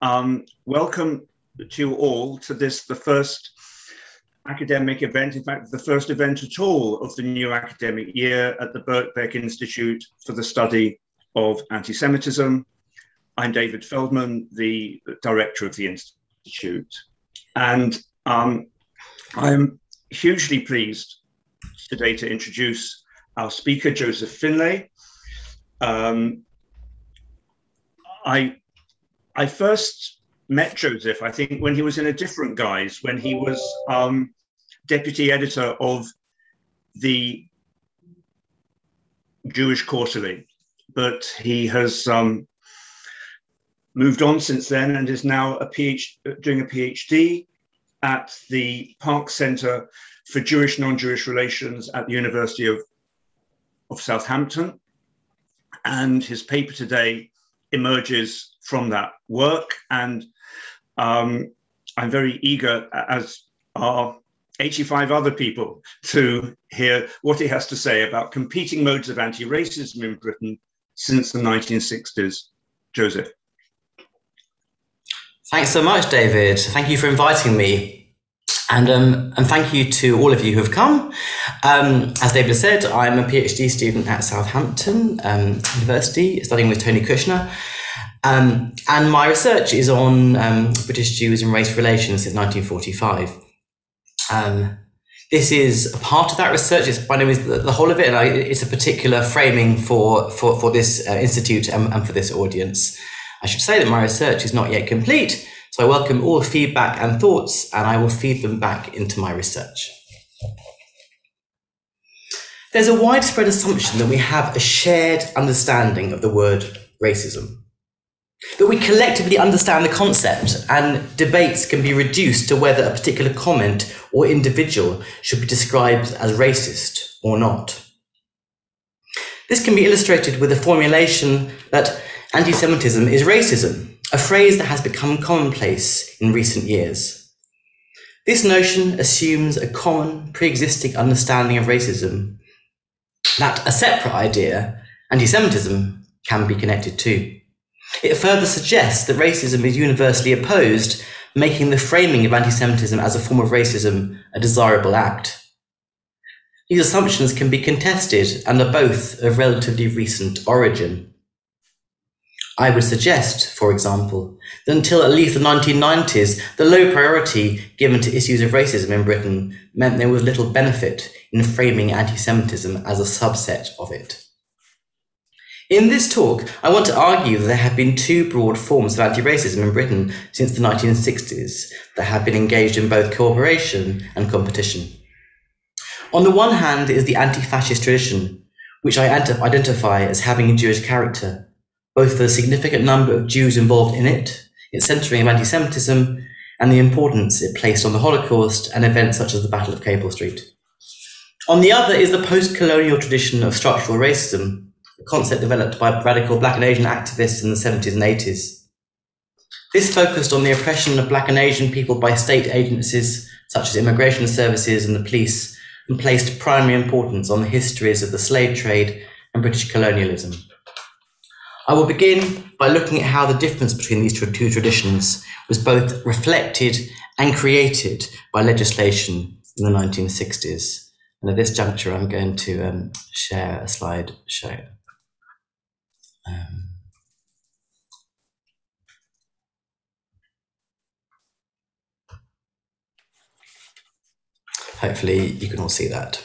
Welcome to you all to this, the first academic event, in fact, the first event at all of the new academic year at the Birkbeck Institute for the Study of Anti-Semitism. I'm David Feldman, the director of the Institute. And I'm hugely pleased today to introduce our speaker, Joseph Finlay. I first met Joseph, I think, when he was in a different guise, when he was deputy editor of the Jewish Quarterly. But he has moved on since then and is now doing a PhD at the Park Center for Jewish Non-Jewish Relations at the University of Southampton. And his paper today emerges from that work, and I'm very eager, as are 85 other people, to hear what he has to say about competing modes of anti-racism in Britain since the 1960s. Joseph. Thanks so much, David. Thank you for inviting me. And thank you to all of you who have come. As David said, I'm a PhD student at Southampton University, studying with Tony Kushner. And my research is on British Jews and race relations since 1945. This is a part of that research. It's by no means the whole of it, and it's a particular framing for this institute and for this audience. I should say that my research is not yet complete, so I welcome all feedback and thoughts, and I will feed them back into my research. There's a widespread assumption that we have a shared understanding of the word racism, that we collectively understand the concept, and debates can be reduced to whether a particular comment or individual should be described as racist or not. This can be illustrated with the formulation that anti-Semitism is racism, a phrase that has become commonplace in recent years. This notion assumes a common pre-existing understanding of racism that a separate idea, anti-Semitism, can be connected to. It further suggests that racism is universally opposed, making the framing of anti-Semitism as a form of racism a desirable act. These assumptions can be contested and are both of relatively recent origin. I would suggest, for example, that until at least the 1990s, the low priority given to issues of racism in Britain meant there was little benefit in framing anti-Semitism as a subset of it. In this talk, I want to argue that there have been two broad forms of anti-racism in Britain since the 1960s that have been engaged in both cooperation and competition. On the one hand is the anti-fascist tradition, which I identify as having a Jewish character, both for the significant number of Jews involved in it, its centering of anti-Semitism, and the importance it placed on the Holocaust and events such as the Battle of Capel Street. On the other is the post-colonial tradition of structural racism, a concept developed by radical Black and Asian activists in the 70s and 80s. This focused on the oppression of Black and Asian people by state agencies such as immigration services and the police, and placed primary importance on the histories of the slave trade and British colonialism. I will begin by looking at how the difference between these two traditions was both reflected and created by legislation in the 1960s. And at this juncture, I'm going to share a slide show. Hopefully you can all see that.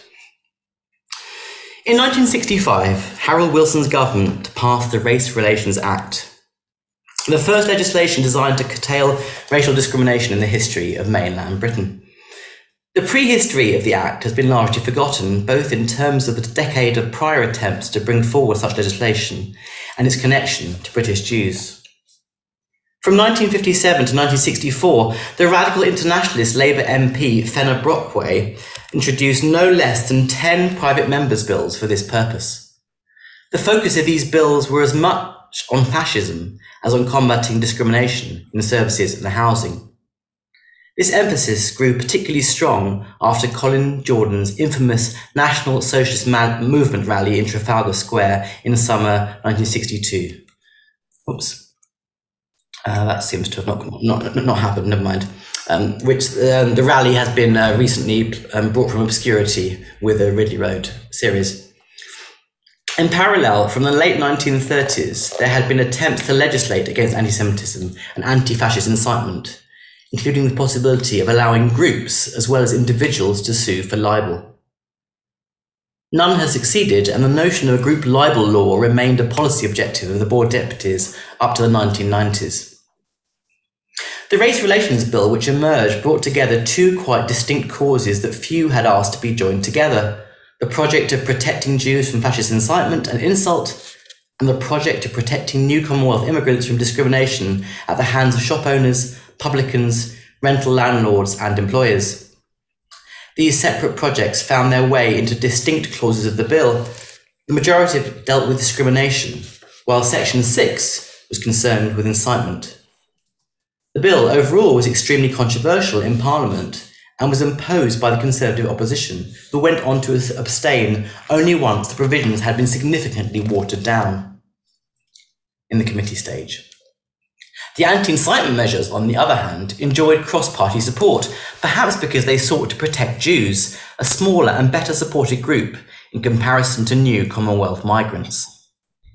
In 1965, Harold Wilson's government passed the Race Relations Act, the first legislation designed to curtail racial discrimination in the history of mainland Britain. The prehistory of the Act has been largely forgotten, both in terms of the decade of prior attempts to bring forward such legislation and its connection to British Jews. From 1957 to 1964, the radical internationalist Labour MP Fenner Brockway introduced no less than 10 private members' bills for this purpose. The focus of these bills were as much on fascism as on combating discrimination in the services and the housing. This emphasis grew particularly strong after Colin Jordan's infamous National Socialist Movement rally in Trafalgar Square in summer 1962. That seems to have not happened, never mind. Which the rally has been recently brought from obscurity with the Ridley Road series. In parallel, from the late 1930s, there had been attempts to legislate against anti-Semitism and anti-fascist incitement, including the possibility of allowing groups as well as individuals to sue for libel. None has succeeded, and the notion of a group libel law remained a policy objective of the Board of Deputies up to the 1990s. The Race Relations Bill which emerged brought together two quite distinct causes that few had asked to be joined together: the project of protecting Jews from fascist incitement and insult, and the project of protecting new Commonwealth immigrants from discrimination at the hands of shop owners, publicans, rental landlords and employers. These separate projects found their way into distinct clauses of the bill. The majority dealt with discrimination, while Section 6 was concerned with incitement. The bill overall was extremely controversial in Parliament and was imposed by the Conservative opposition, who went on to abstain only once the provisions had been significantly watered down in the committee stage. The anti-incitement measures, on the other hand, enjoyed cross-party support, perhaps because they sought to protect Jews, a smaller and better supported group in comparison to new Commonwealth migrants.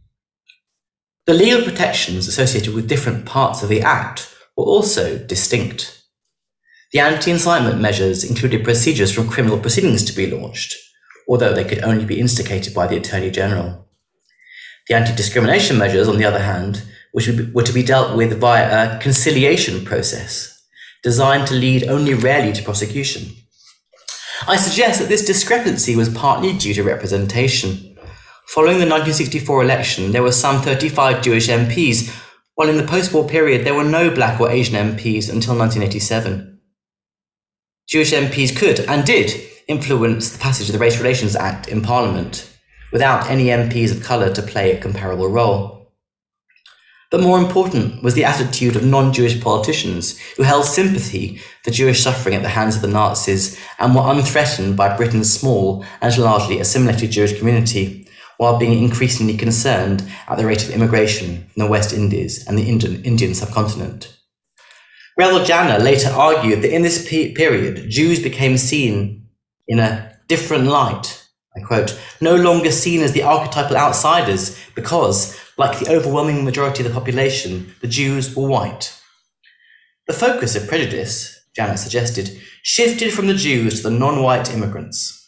The legal protections associated with different parts of the Act were also distinct. The anti-incitement measures included procedures for criminal proceedings to be launched, although they could only be instigated by the Attorney General. The anti-discrimination measures, on the other hand, which were to be dealt with via a conciliation process, designed to lead only rarely to prosecution. I suggest that this discrepancy was partly due to representation. Following the 1964 election, there were some 35 Jewish MPs, while in the post-war period there were no black or Asian MPs until 1987. Jewish MPs could, and did, influence the passage of the Race Relations Act in Parliament, without any MPs of colour to play a comparable role. But more important was the attitude of non-Jewish politicians who held sympathy for Jewish suffering at the hands of the Nazis and were unthreatened by Britain's small and largely assimilated Jewish community, while being increasingly concerned at the rate of immigration from the West Indies and the Indian subcontinent. Reuel Janner later argued that in this period, Jews became seen in a different light, I quote, no longer seen as the archetypal outsiders because, like the overwhelming majority of the population, the Jews were white. The focus of prejudice, Janner suggested, shifted from the Jews to the non-white immigrants.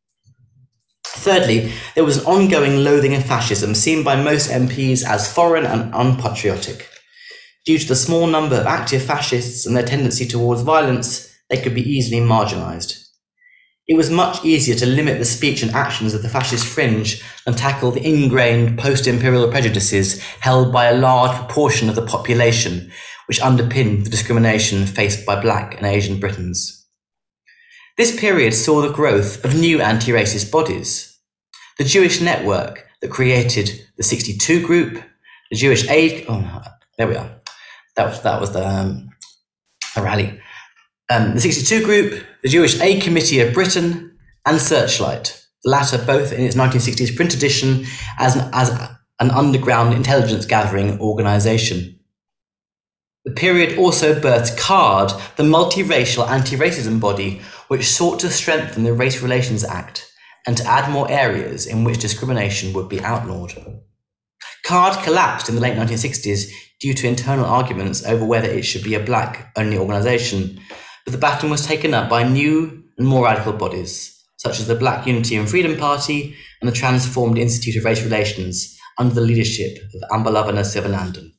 Thirdly, there was an ongoing loathing of fascism seen by most MPs as foreign and unpatriotic. Due to the small number of active fascists and their tendency towards violence, they could be easily marginalised. It was much easier to limit the speech and actions of the fascist fringe and tackle the ingrained post-imperial prejudices held by a large proportion of the population, which underpinned the discrimination faced by Black and Asian Britons. This period saw the growth of new anti-racist bodies. The Jewish Network that created the 62 Group, the Jewish Aid... Oh, no, there we are. That was the rally. The 62 Group, the Jewish Aid Committee of Britain, and Searchlight, the latter both in its 1960s print edition as an underground intelligence gathering organisation. The period also birthed CARD, the multiracial anti-racism body which sought to strengthen the Race Relations Act and to add more areas in which discrimination would be outlawed. CARD collapsed in the late 1960s due to internal arguments over whether it should be a black-only organisation, but the baton was taken up by new and more radical bodies, such as the Black Unity and Freedom Party and the Transformed Institute of Race Relations, under the leadership of Ambalavana Sivanandan.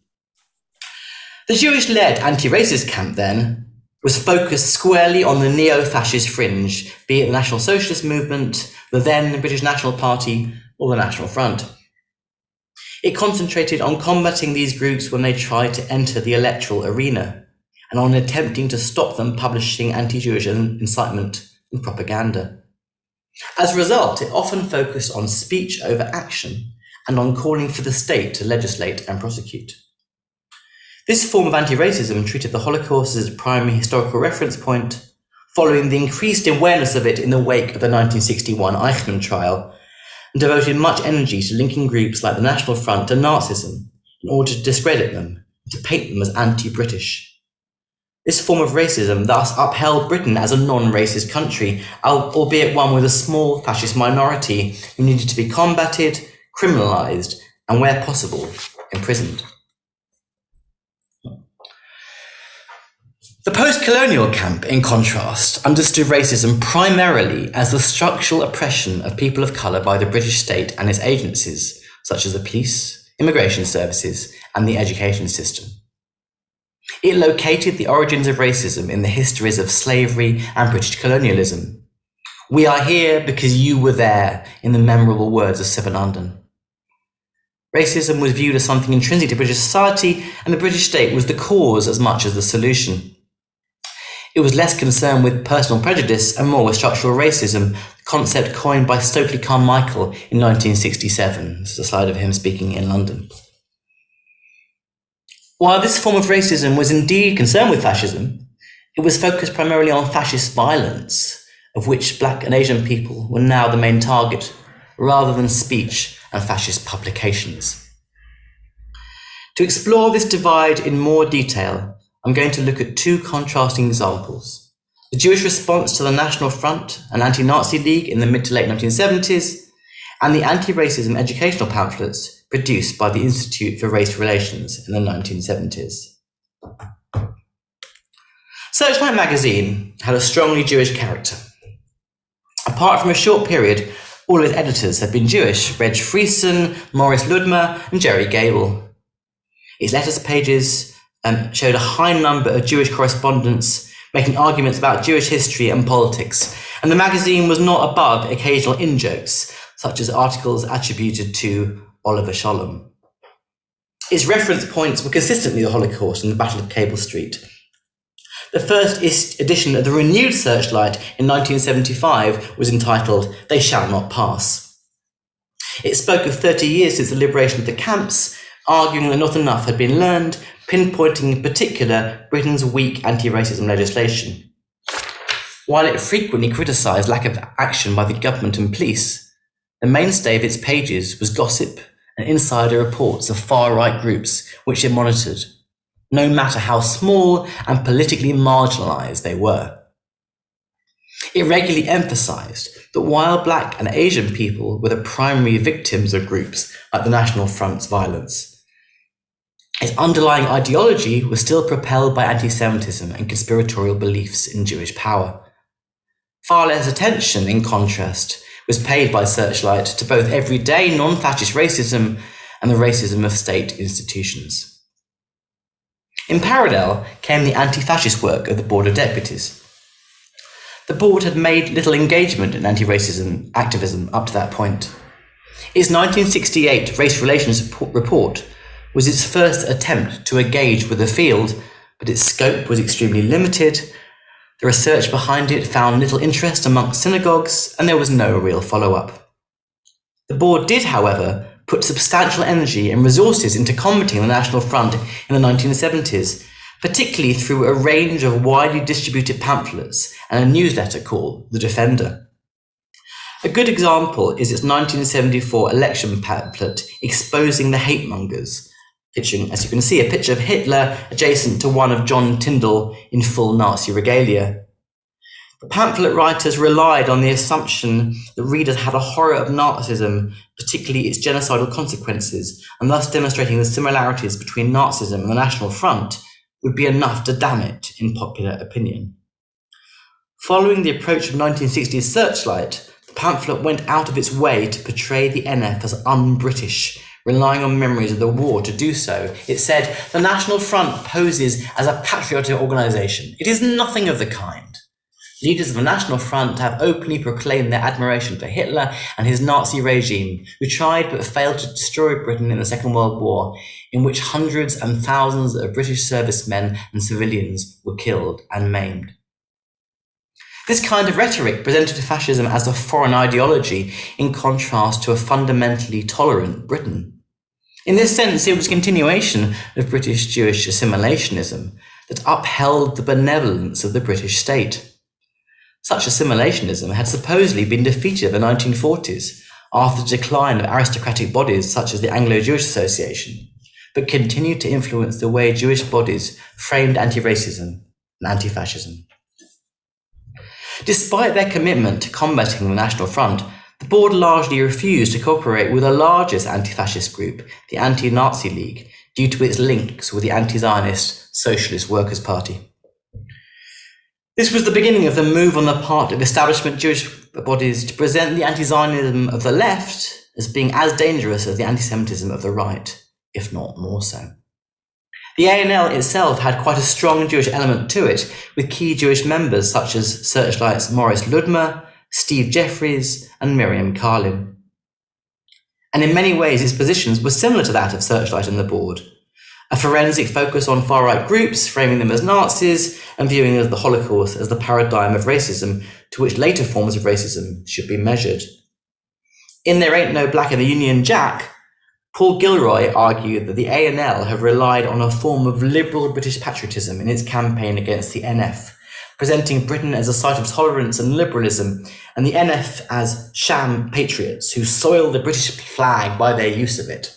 The Jewish-led anti-racist camp, then, was focused squarely on the neo-fascist fringe, be it the National Socialist Movement, the then British National Party, or the National Front. It concentrated on combating these groups when they tried to enter the electoral arena, and on attempting to stop them publishing anti-Jewish incitement and propaganda. As a result, it often focused on speech over action and on calling for the state to legislate and prosecute. This form of anti-racism treated the Holocaust as a primary historical reference point, following the increased awareness of it in the wake of the 1961 Eichmann trial, and devoted much energy to linking groups like the National Front to Nazism in order to discredit them to paint them as anti-British. This form of racism thus upheld Britain as a non-racist country, albeit one with a small fascist minority who needed to be combated, criminalised, and where possible, imprisoned. The post-colonial camp, in contrast, understood racism primarily as the structural oppression of people of colour by the British state and its agencies, such as the police, immigration services, and the education system. It located the origins of racism in the histories of slavery and British colonialism. "We are here because you were there," in the memorable words of Sivanandan. Racism was viewed as something intrinsic to British society, and the British state was the cause as much as the solution. It was less concerned with personal prejudice and more with structural racism, the concept coined by Stokely Carmichael in 1967. This is a slide of him speaking in London. While this form of racism was indeed concerned with fascism, it was focused primarily on fascist violence, of which Black and Asian people were now the main target, rather than speech and fascist publications. To explore this divide in more detail, I'm going to look at two contrasting examples: the Jewish response to the National Front and Anti-Nazi League in the mid to late 1970s, and the anti-racism educational pamphlets produced by the Institute for Race Relations in the 1970s. Searchlight magazine had a strongly Jewish character. Apart from a short period, all its editors had been Jewish: Reg Friesen, Morris Ludmer, and Jerry Gable. Its letters pages showed a high number of Jewish correspondents making arguments about Jewish history and politics, and the magazine was not above occasional in-jokes, such as articles attributed to Oliver Sholem. Its reference points were consistently the Holocaust and the Battle of Cable Street. The first edition of the renewed Searchlight in 1975 was entitled "They Shall Not Pass." It spoke of 30 years since the liberation of the camps, arguing that not enough had been learned, pinpointing in particular Britain's weak anti-racism legislation. While it frequently criticised lack of action by the government and police, the mainstay of its pages was gossip and insider reports of far-right groups which it monitored, no matter how small and politically marginalised they were. It regularly emphasised that while Black and Asian people were the primary victims of groups like the National Front's violence, its underlying ideology was still propelled by anti-Semitism and conspiratorial beliefs in Jewish power. Far less attention, in contrast, was paid by Searchlight to both everyday non-fascist racism and the racism of state institutions. In parallel came the anti-fascist work of the Board of Deputies. The board had made little engagement in anti-racism activism up to that point. Its 1968 Race Relations Report was its first attempt to engage with the field, but its scope was extremely limited. The research behind it found little interest amongst synagogues, and there was no real follow-up. The board did, however, put substantial energy and resources into combating the National Front in the 1970s, particularly through a range of widely distributed pamphlets and a newsletter called The Defender. A good example is its 1974 election pamphlet exposing the hate mongers, featuring, as you can see, a picture of Hitler adjacent to one of John Tyndall in full Nazi regalia. The pamphlet writers relied on the assumption that readers had a horror of Nazism, particularly its genocidal consequences, and thus demonstrating the similarities between Nazism and the National Front would be enough to damn it in popular opinion. Following the approach of 1960s Searchlight, the pamphlet went out of its way to portray the NF as un-British, relying on memories of the war to do so. It said, "The National Front poses as a patriotic organisation. It is nothing of the kind. Leaders of the National Front have openly proclaimed their admiration for Hitler and his Nazi regime, who tried but failed to destroy Britain in the Second World War, in which hundreds and thousands of British servicemen and civilians were killed and maimed." This kind of rhetoric presented fascism as a foreign ideology in contrast to a fundamentally tolerant Britain. In this sense, it was a continuation of British Jewish assimilationism that upheld the benevolence of the British state. Such assimilationism had supposedly been defeated in the 1940s after the decline of aristocratic bodies such as the Anglo-Jewish Association. but continued to influence the way Jewish bodies framed anti-racism and anti-fascism. Despite their commitment to combating the National Front, the board largely refused to cooperate with the largest anti-fascist group, the Anti-Nazi League, due to its links with the anti-Zionist Socialist Workers' Party. This was the beginning of the move on the part of establishment Jewish bodies to present the anti-Zionism of the left as being as dangerous as the anti-Semitism of the right, if not more so. The ANL itself had quite a strong Jewish element to it, with key Jewish members such as Searchlight's Morris Ludmer, Steve Jeffries, and Miriam Karlin. And in many ways, its positions were similar to that of Searchlight and the board. A forensic focus on far-right groups, framing them as Nazis and viewing the Holocaust as the paradigm of racism to which later forms of racism should be measured. In There Ain't No Black in the Union Jack, Paul Gilroy argued that the ANL have relied on a form of liberal British patriotism in its campaign against the NF, presenting Britain as a site of tolerance and liberalism, and the NF as sham patriots who soil the British flag by their use of it.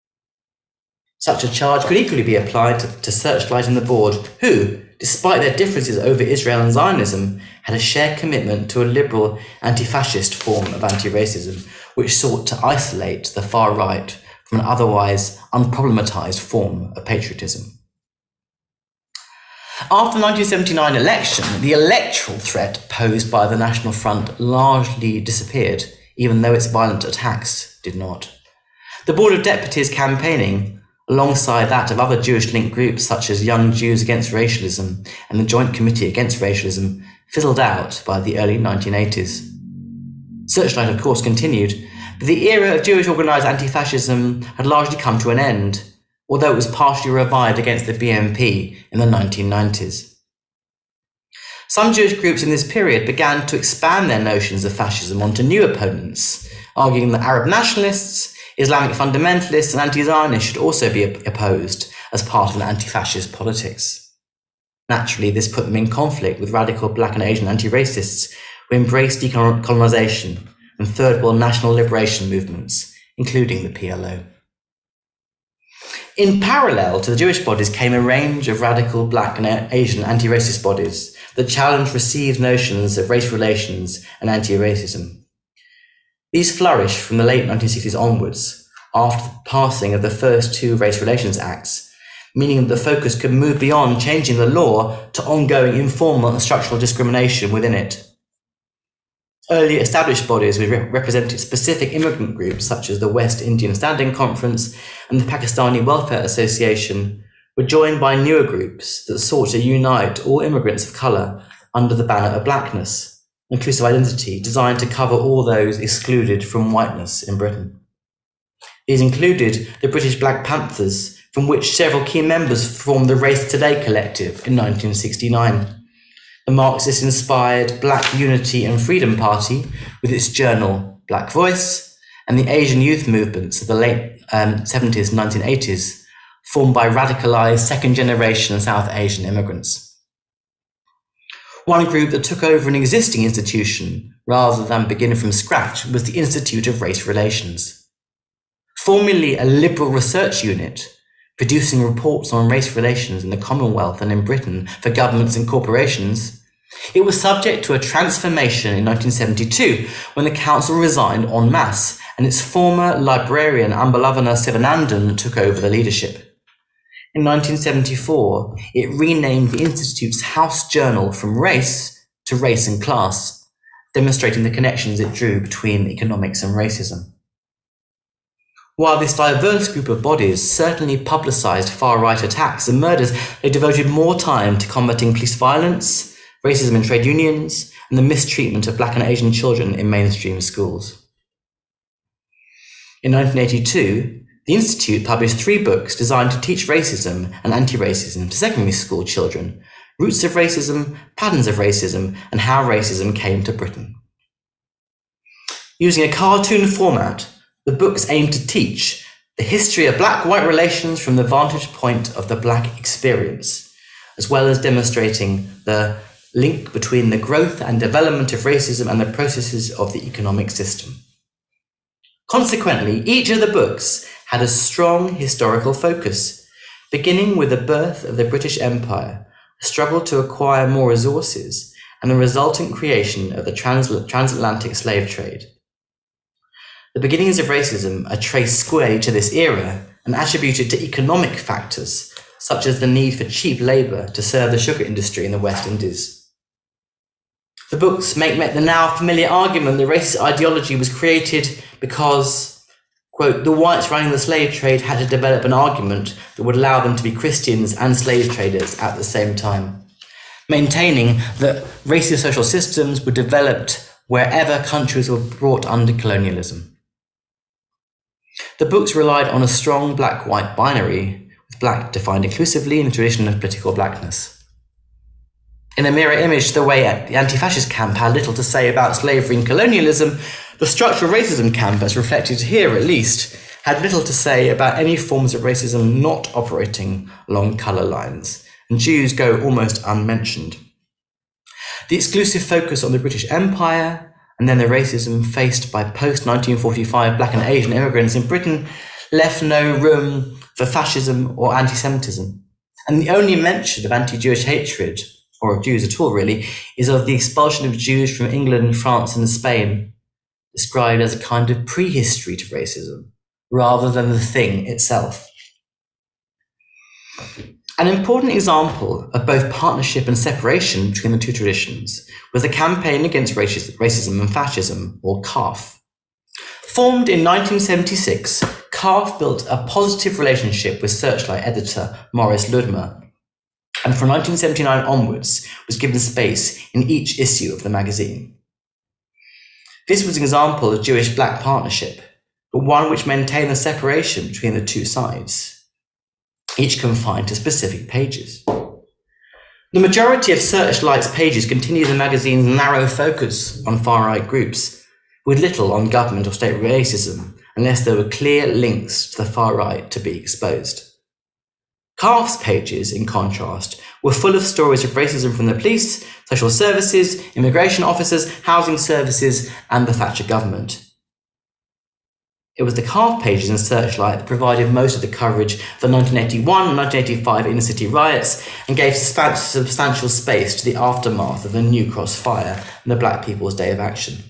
Such a charge could equally be applied to Searchlight and the board, who, despite their differences over Israel and Zionism, had a shared commitment to a liberal anti-fascist form of anti-racism, which sought to isolate the far right from an otherwise unproblematized form of patriotism. After the 1979 election, the electoral threat posed by the National Front largely disappeared, even though its violent attacks did not. The Board of Deputies campaigning, alongside that of other Jewish-linked groups such as Young Jews Against Racialism and the Joint Committee Against Racialism, fizzled out by the early 1980s. Searchlight, of course, continued, but the era of Jewish organised anti-fascism had largely come to an end, although it was partially revived against the BNP in the 1990s. Some Jewish groups in this period began to expand their notions of fascism onto new opponents, arguing that Arab nationalists, Islamic fundamentalists and anti-Zionists should also be opposed as part of an anti-fascist politics. Naturally, this put them in conflict with radical Black and Asian anti-racists who embraced decolonisation and third world national liberation movements, including the PLO. In parallel to the Jewish bodies came a range of radical Black and Asian anti-racist bodies that challenged received notions of race relations and anti-racism. These flourished from the late 1960s onwards, after the passing of the first two Race Relations Acts, meaning that the focus could move beyond changing the law to ongoing informal and structural discrimination within it. Early established bodies which represented specific immigrant groups such as the West Indian Standing Conference and the Pakistani Welfare Association were joined by newer groups that sought to unite all immigrants of colour under the banner of blackness, inclusive identity designed to cover all those excluded from whiteness in Britain. These included the British Black Panthers, from which several key members formed the Race Today collective in 1969. The Marxist-inspired Black Unity and Freedom Party, with its journal Black Voice, and the Asian youth movements of the late 70s and 1980s, formed by radicalised second-generation South Asian immigrants. One group that took over an existing institution rather than begin from scratch was the Institute of Race Relations. Formerly a liberal research unit, producing reports on race relations in the Commonwealth and in Britain for governments and corporations, it was subject to a transformation in 1972 when the council resigned en masse and its former librarian Ambalavana Sivanandan took over the leadership. In 1974, it renamed the Institute's House Journal from Race to Race and Class, demonstrating the connections it drew between economics and racism. While this diverse group of bodies certainly publicised far-right attacks and murders, they devoted more time to combating police violence, racism in trade unions, and the mistreatment of Black and Asian children in mainstream schools. In 1982, the Institute published 3 books designed to teach racism and anti-racism to secondary school children: Roots of Racism, Patterns of Racism, and How Racism Came to Britain. Using a cartoon format, the books aim to teach the history of Black-white relations from the vantage point of the Black experience, as well as demonstrating the link between the growth and development of racism and the processes of the economic system. Consequently, each of the books had a strong historical focus, beginning with the birth of the British Empire, the struggle to acquire more resources, and the resultant creation of the transatlantic slave trade. The beginnings of racism are traced squarely to this era and attributed to economic factors, such as the need for cheap labour to serve the sugar industry in the West Indies. The books make the now familiar argument that racist ideology was created because, quote, the whites running the slave trade had to develop an argument that would allow them to be Christians and slave traders at the same time, maintaining that racist social systems were developed wherever countries were brought under colonialism. The books relied on a strong black-white binary, with black defined inclusively in the tradition of political blackness. In a mirror image, the way the anti-fascist camp had little to say about slavery and colonialism, the structural racism camp, as reflected here at least, had little to say about any forms of racism not operating along colour lines, and Jews go almost unmentioned. The exclusive focus on the British Empire, and then the racism faced by post-1945 black and Asian immigrants in Britain, left no room for fascism or anti-Semitism. And the only mention of anti-Jewish hatred, or of Jews at all really, is of the expulsion of Jews from England, France and Spain, described as a kind of prehistory to racism, rather than the thing itself. An important example of both partnership and separation between the two traditions was the Campaign Against Racism and Fascism, or CARF. Formed in 1976, CARF built a positive relationship with Searchlight editor Maurice Ludmer, and from 1979 onwards was given space in each issue of the magazine. This was an example of Jewish-black partnership, but one which maintained the separation between the two sides, each confined to specific pages. The majority of Searchlight's pages continue the magazine's narrow focus on far-right groups, with little on government or state racism, unless there were clear links to the far right to be exposed. CARF's pages, in contrast, were full of stories of racism from the police, social services, immigration officers, housing services, and the Thatcher government. It was the CARF pages in Searchlight that provided most of the coverage of the 1981 and 1985 inner-city riots and gave substantial space to the aftermath of the New Cross fire and the Black People's Day of Action.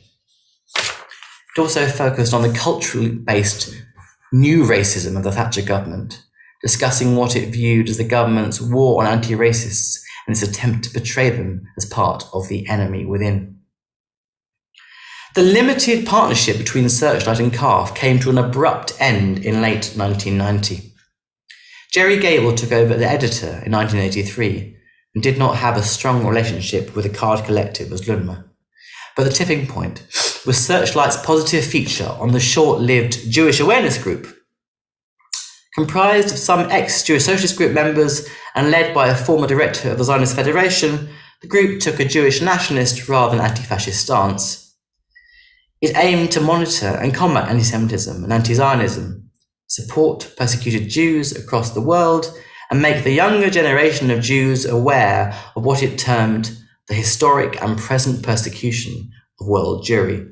It also focused on the culturally based new racism of the Thatcher government, discussing what it viewed as the government's war on anti-racists and its attempt to portray them as part of the enemy within. The limited partnership between Searchlight and CARF came to an abrupt end in late 1990. Jerry Gable took over as editor in 1983 and did not have a strong relationship with the Card Collective as Ludmer. But the tipping point was Searchlight's positive feature on the short-lived Jewish Awareness Group. Comprised of some ex-Jewish Socialist Group members and led by a former director of the Zionist Federation, the group took a Jewish nationalist rather than anti-fascist stance. It aimed to monitor and combat anti-Semitism and anti-Zionism, support persecuted Jews across the world, and make the younger generation of Jews aware of what it termed the historic and present persecution of world Jewry.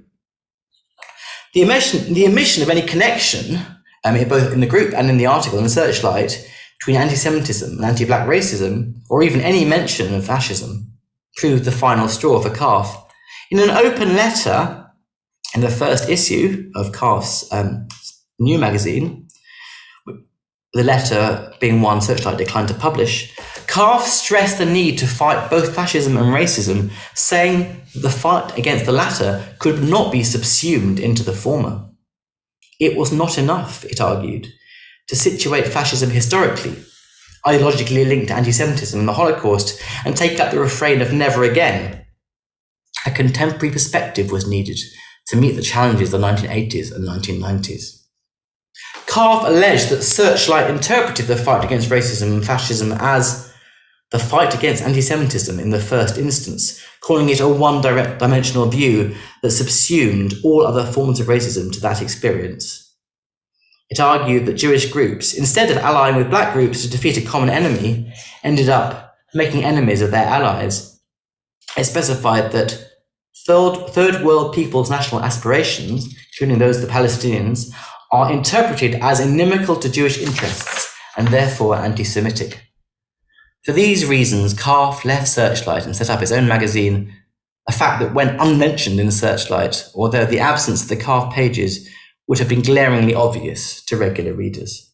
The omission of any connection, both in the group and in the article in Searchlight, between anti-Semitism and anti-black racism, or even any mention of fascism, proved the final straw for CARF. In an open letter in the first issue of CARF's new magazine, the letter being one Searchlight declined to publish, CARF stressed the need to fight both fascism and racism, saying the fight against the latter could not be subsumed into the former. It was not enough, it argued, to situate fascism historically, ideologically linked to anti-Semitism and the Holocaust, and take up the refrain of never again. A contemporary perspective was needed to meet the challenges of the 1980s and 1990s. CARF alleged that Searchlight interpreted the fight against racism and fascism as the fight against anti-Semitism in the first instance, calling it a one-dimensional view that subsumed all other forms of racism to that experience. It argued that Jewish groups, instead of allying with black groups to defeat a common enemy, ended up making enemies of their allies. It specified that third world people's national aspirations, including those of the Palestinians, are interpreted as inimical to Jewish interests and therefore anti-Semitic. For these reasons, Karff left Searchlight and set up his own magazine, a fact that went unmentioned in Searchlight, although the absence of the Karff pages would have been glaringly obvious to regular readers.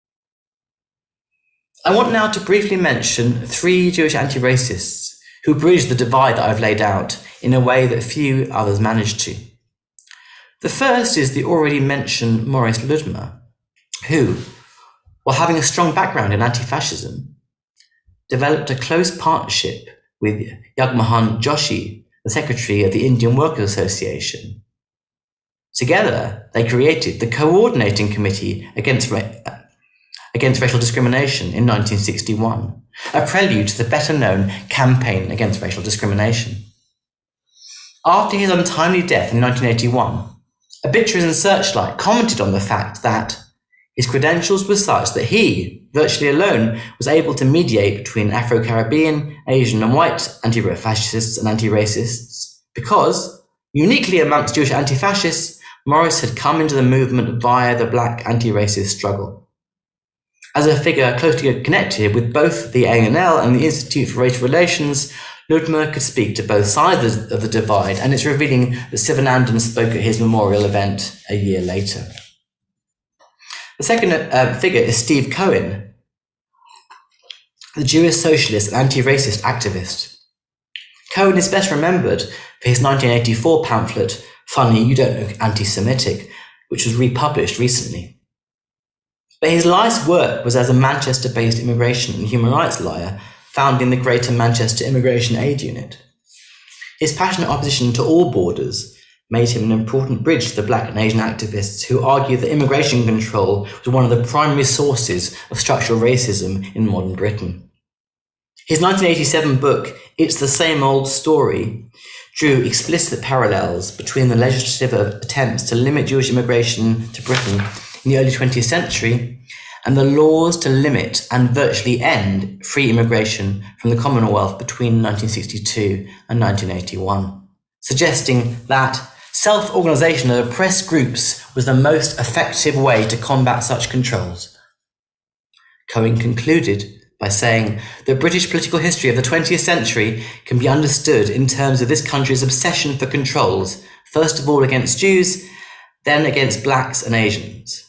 I want now to briefly mention 3 Jewish anti-racists who bridge the divide that I've laid out in a way that few others managed to. The first is the already mentioned Morris Ludmer, who, while having a strong background in anti-fascism, developed a close partnership with Jagmohan Joshi, the secretary of the Indian Workers' Association. Together, they created the Coordinating Committee Against Racial Discrimination in 1961, a prelude to the better-known Campaign Against Racial Discrimination. After his untimely death in 1981, obituaries and Searchlight commented on the fact that his credentials were such that he, virtually alone, was able to mediate between Afro-Caribbean, Asian and white anti-fascists and anti-racists because, uniquely amongst Jewish anti-fascists, Morris had come into the movement via the black anti-racist struggle. As a figure closely connected with both the A&L and the Institute for Racial Relations, Ludmer could speak to both sides of the divide, and it's revealing that Sivanandan spoke at his memorial event a year later. The second figure is Steve Cohen, the Jewish socialist and anti-racist activist. Cohen is best remembered for his 1984 pamphlet, Funny You Don't Look Anti-Semitic, which was republished recently. But his life's work was as a Manchester-based immigration and human rights lawyer founding the Greater Manchester Immigration Aid Unit. His passionate opposition to all borders made him an important bridge to the black and Asian activists who argued that immigration control was one of the primary sources of structural racism in modern Britain. His 1987 book, It's the Same Old Story, drew explicit parallels between the legislative attempts to limit Jewish immigration to Britain in the early 20th century and the laws to limit and virtually end free immigration from the Commonwealth between 1962 and 1981, suggesting that self-organisation of oppressed groups was the most effective way to combat such controls. Cohen concluded by saying the British political history of the 20th century can be understood in terms of this country's obsession for controls, first of all against Jews, then against blacks and Asians.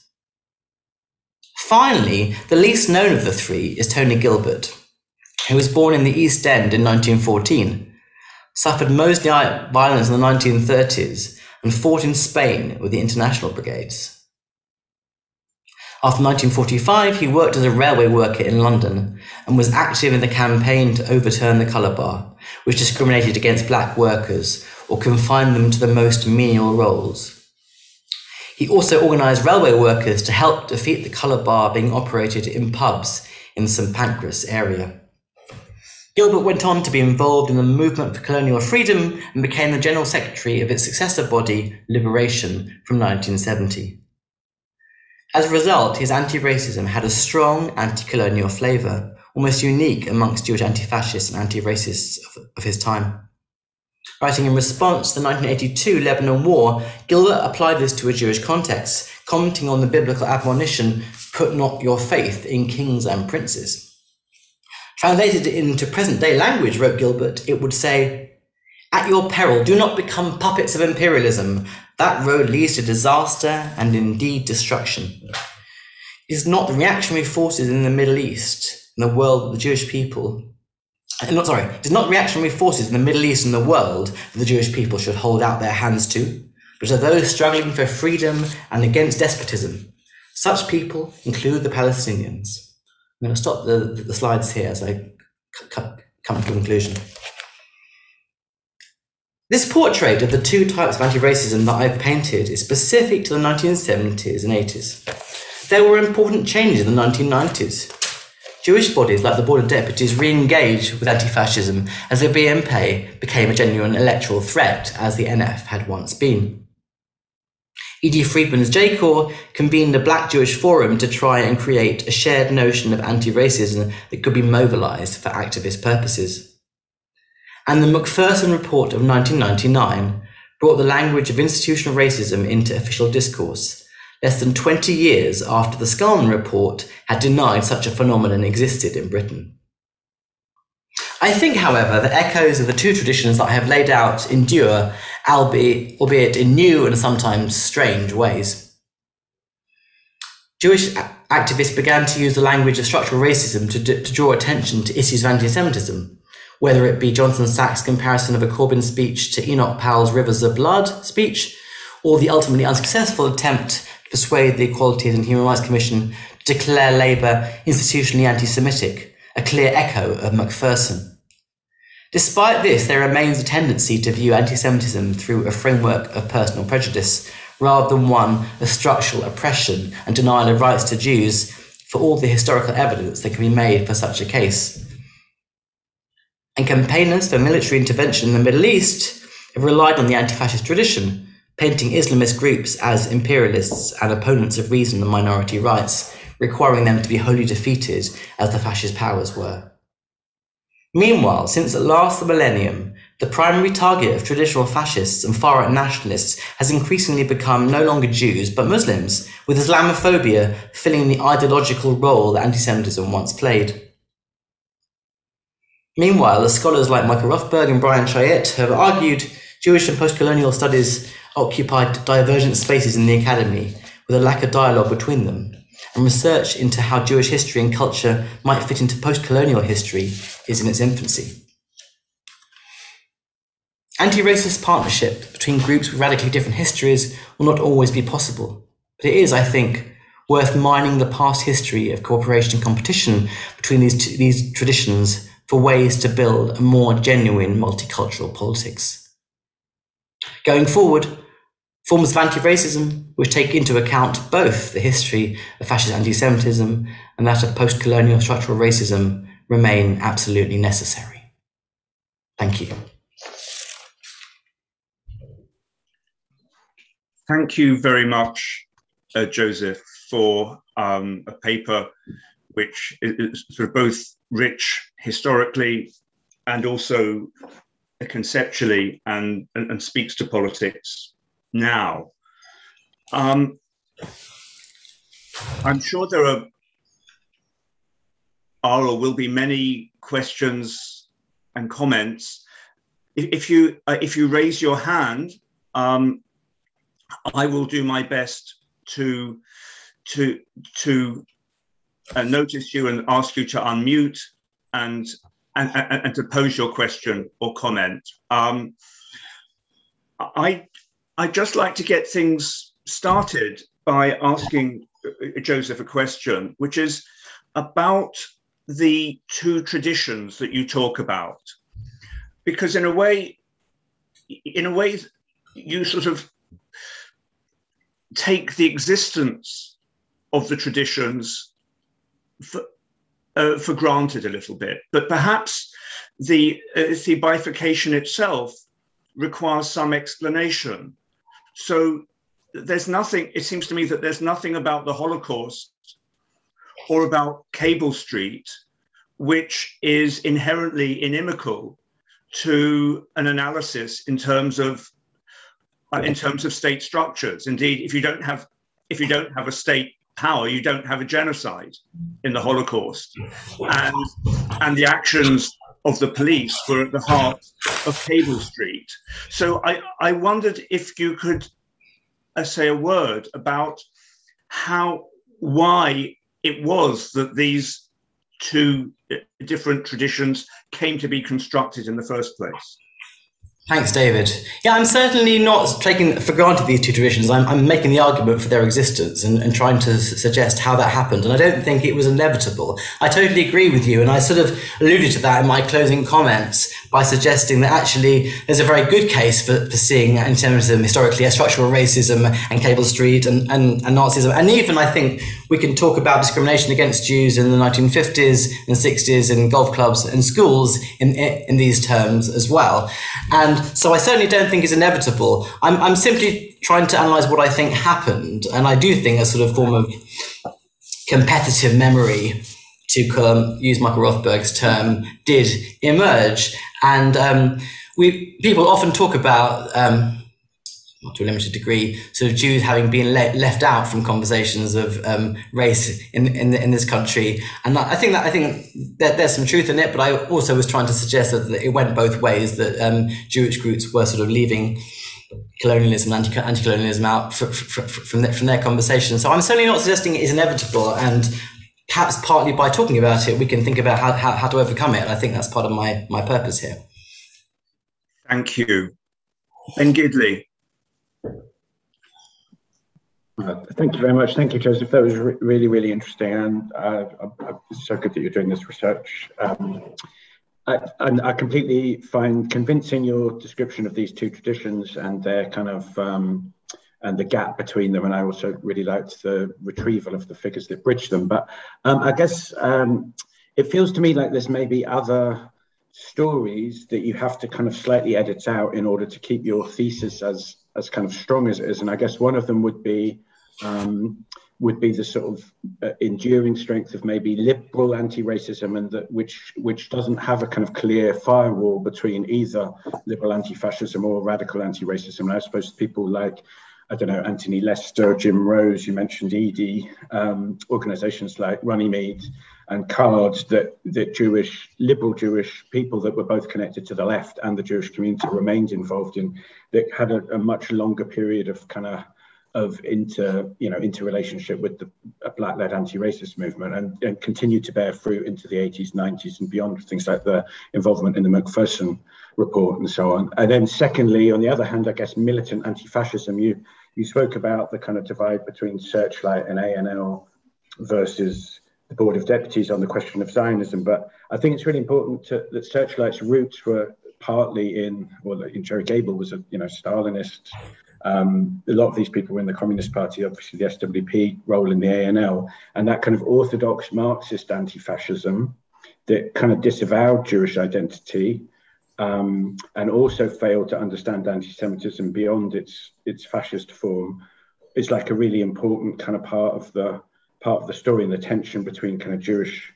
Finally, the least known of the 3 is Tony Gilbert, who was born in the East End in 1914, suffered mostly violence in the 1930s, and fought in Spain with the International Brigades. After 1945, he worked as a railway worker in London and was active in the campaign to overturn the colour bar, which discriminated against black workers or confined them to the most menial roles. He also organised railway workers to help defeat the colour bar being operated in pubs in the St Pancras area. Gilbert went on to be involved in the movement for colonial freedom and became the General Secretary of its successor body, Liberation, from 1970. As a result, his anti-racism had a strong anti-colonial flavour, almost unique amongst Jewish anti-fascists and anti-racists of his time. Writing in response to the 1982 Lebanon War, Gilbert applied this to a Jewish context, commenting on the biblical admonition, "Put not your faith in kings and princes." Translated into present-day language, wrote Gilbert, it would say, "At your peril, do not become puppets of imperialism. That road leads to disaster and indeed destruction. It is not the reactionary forces in the Middle East, in the world of the Jewish people. It is not reactionary forces in the Middle East and the world that the Jewish people should hold out their hands to, but are those struggling for freedom and against despotism. Such people include the Palestinians." I'm going to stop the slides here as I come to a conclusion. This portrait of the 2 types of anti-racism that I've painted is specific to the 1970s and 80s. There were important changes in the 1990s. Jewish bodies like the Board of Deputies re-engaged with anti-fascism as the BNP became a genuine electoral threat, as the NF had once been. E.D. Friedman's J-Corps convened a Black Jewish Forum to try and create a shared notion of anti-racism that could be mobilised for activist purposes. And the Macpherson Report of 1999 brought the language of institutional racism into official discourse, less than 20 years after the Scarman Report had denied such a phenomenon existed in Britain. I think, however, that echoes of the two traditions that I have laid out endure, albeit in new and sometimes strange ways. Jewish activists began to use the language of structural racism to draw attention to issues of anti-Semitism, whether it be Jonathan Sacks' comparison of a Corbyn speech to Enoch Powell's Rivers of Blood speech, or the ultimately unsuccessful attempt to persuade the Equalities and Human Rights Commission to declare Labour institutionally anti-Semitic, a clear echo of Macpherson. Despite this, there remains a tendency to view anti-Semitism through a framework of personal prejudice, rather than one of structural oppression and denial of rights to Jews, for all the historical evidence that can be made for such a case. And campaigners for military intervention in the Middle East have relied on the anti-fascist tradition, painting Islamist groups as imperialists and opponents of reason and minority rights, requiring them to be wholly defeated as the fascist powers were. Meanwhile, since at last the millennium, the primary target of traditional fascists and far-right nationalists has increasingly become no longer Jews but Muslims, with Islamophobia filling the ideological role that anti-Semitism once played. Meanwhile, as scholars like Michael Rothberg and Brian Chayet have argued, Jewish and post-colonial studies occupied divergent spaces in the academy, with a lack of dialogue between them, and research into how Jewish history and culture might fit into post-colonial history is in its infancy. Anti-racist partnership between groups with radically different histories will not always be possible, but it is, I think, worth mining the past history of cooperation and competition between these traditions for ways to build a more genuine multicultural politics. Going forward, forms of anti-racism, which take into account both the history of fascist anti-Semitism and that of post-colonial structural racism, remain absolutely necessary. Thank you. Thank you very much, Joseph, for a paper which is sort of both rich historically and also conceptually and speaks to politics now. I'm sure there are or will be many questions and comments. If you raise your hand, I will do my best to notice you and ask you to unmute and to pose your question or comment. I'd just like to get things started by asking Joseph a question, which is about the two traditions that you talk about, because in a way, you sort of take the existence of the traditions for granted a little bit, but perhaps the bifurcation itself requires some explanation. So there's nothing, it seems to me that there's nothing about the Holocaust or about Cable Street which is inherently inimical to an analysis in terms of state structures. Indeed, if you don't have a state power, you don't have a genocide in the Holocaust, and the actions of the police were at the heart of Cable Street. So I wondered if you could say a word about why it was that these two different traditions came to be constructed in the first place. Thanks, David. Yeah, I'm certainly not taking for granted these two traditions. I'm making the argument for their existence and trying to suggest how that happened. And I don't think it was inevitable. I totally agree with you. And I sort of alluded to that in my closing comments by suggesting that actually there's a very good case for seeing anti-Semitism historically as structural racism and Cable Street and Nazism. And even I think we can talk about discrimination against Jews in the 1950s and 60s in golf clubs and schools in these terms as well. And so I certainly don't think it's inevitable. I'm simply trying to analyze what I think happened. And I do think a sort of form of competitive memory, to use Michael Rothberg's term, did emerge. And people often talk about to a limited degree, sort of Jews having been left out from conversations of race in this country. And I think that there's some truth in it, but I also was trying to suggest that it went both ways, that Jewish groups were sort of leaving colonialism, anti-colonialism out from their conversation. So I'm certainly not suggesting it is inevitable, and perhaps partly by talking about it, we can think about how to overcome it. And I think that's part of my purpose here. Thank you. Ben Gidley. Thank you very much. Thank you, Joseph. That was really, really interesting. And it's so good that you're doing this research. I completely find convincing your description of these two traditions and their kind of, and the gap between them. And I also really liked the retrieval of the figures that bridge them. But I guess it feels to me like there's maybe other stories that you have to kind of slightly edit out in order to keep your thesis as kind of strong as it is. And I guess one of them would be the sort of enduring strength of maybe liberal anti-racism, and that which doesn't have a kind of clear firewall between either liberal anti-fascism or radical anti-racism. And I suppose people like, I don't know, Anthony Lester, Jim Rose, you mentioned Edie, organizations like Runnymede and CARD, that liberal Jewish people that were both connected to the left and the Jewish community remained involved in, that had a much longer period of kind of interrelationship with the Black-led anti-racist movement, and continued to bear fruit into the 80s, 90s and beyond, things like the involvement in the Macpherson report and so on. And then secondly, on the other hand, I guess militant anti-fascism, you spoke about the kind of divide between Searchlight and A&L versus the Board of Deputies on the question of Zionism. But I think it's really important that Searchlight's roots were partly in Jerry Gable was a Stalinist. A lot of these people were in the Communist Party, obviously the SWP role in the A&L, and that kind of orthodox Marxist anti-fascism that kind of disavowed Jewish identity, and also failed to understand anti-Semitism beyond its fascist form, is like a really important kind of part of the story, and the tension between kind of Jewish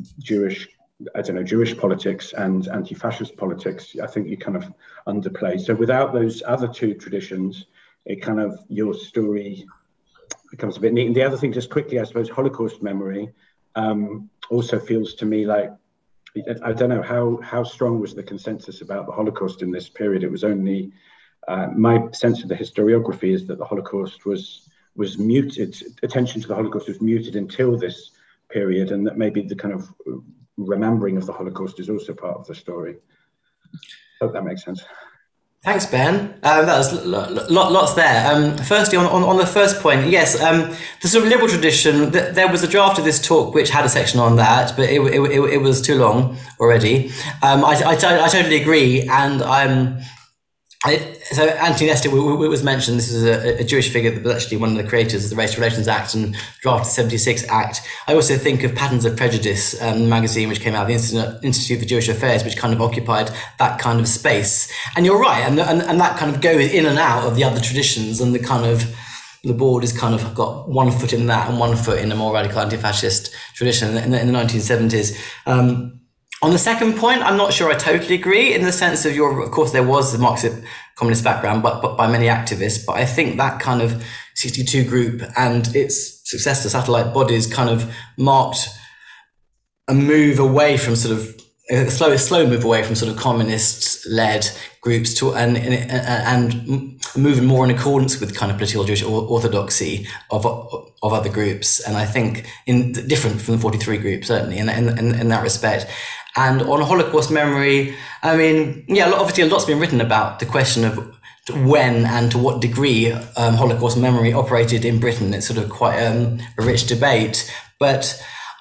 politics and anti-fascist politics, I think you kind of underplay. So without those other two traditions, it kind of, your story becomes a bit neat. And the other thing, just quickly, I suppose, Holocaust memory also feels to me like, I don't know how strong was the consensus about the Holocaust in this period. It was only, my sense of the historiography is that the Holocaust was muted, attention to the Holocaust was muted until this period, and that maybe the kind of remembering of the Holocaust is also part of the story. Hope that makes sense. Thanks, Ben. That was lots there. Firstly, on the first point, yes, the sort of liberal tradition, there was a draft of this talk which had a section on that, but it was too long already. I totally agree, and so Anthony Lester was mentioned. This is a Jewish figure that was actually one of the creators of the Race Relations Act and drafted the 76 Act. I also think of Patterns of Prejudice, magazine which came out of the Institute for Jewish Affairs, which kind of occupied that kind of space. And you're right, and that kind of goes in and out of the other traditions, and the board has kind of got one foot in that and one foot in a more radical anti-fascist tradition in the 1970s. On the second point, I'm not sure I totally agree, in the sense of of course, there was the Marxist communist background, but by many activists. But I think that kind of 62 group and its successor satellite bodies kind of marked a move away from sort of a slow move away from sort of communist-led groups to and moving more in accordance with kind of political Jewish orthodoxy of other groups. And I think different from the 43 group, certainly in that respect. And on Holocaust memory, I mean, yeah, obviously a lot's been written about the question of when and to what degree Holocaust memory operated in Britain. It's sort of quite a rich debate. But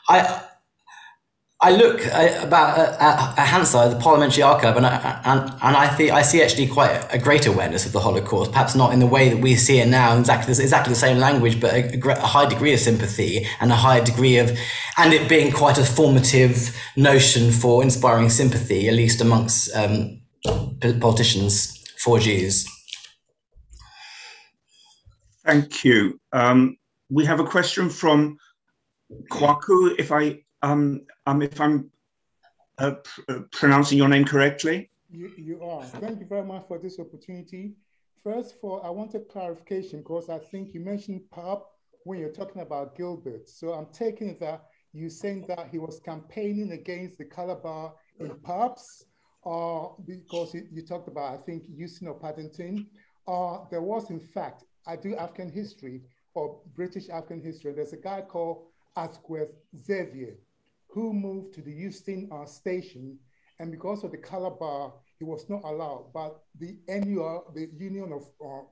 I look at Hansard, the Parliamentary Archive, and I see actually quite a great awareness of the Holocaust, perhaps not in the way that we see it now, exactly the same language, but a high degree of sympathy and a high degree of, and it being quite a formative notion for inspiring sympathy, at least amongst politicians for Jews. Thank you. We have a question from Kwaku, if I'm pronouncing your name correctly. You are. Thank you very much for this opportunity. First of all, I wanted clarification because I think you mentioned pub when you're talking about Gilbert. So I'm taking that you're saying that he was campaigning against the color bar in pubs, because you talked about, I think, Houston or Paddington. There was, in fact, I do African history or British African history. There's a guy called Asquith Xavier who moved to the Houston station, and because of the color bar, he was not allowed. But the NUR, the Union of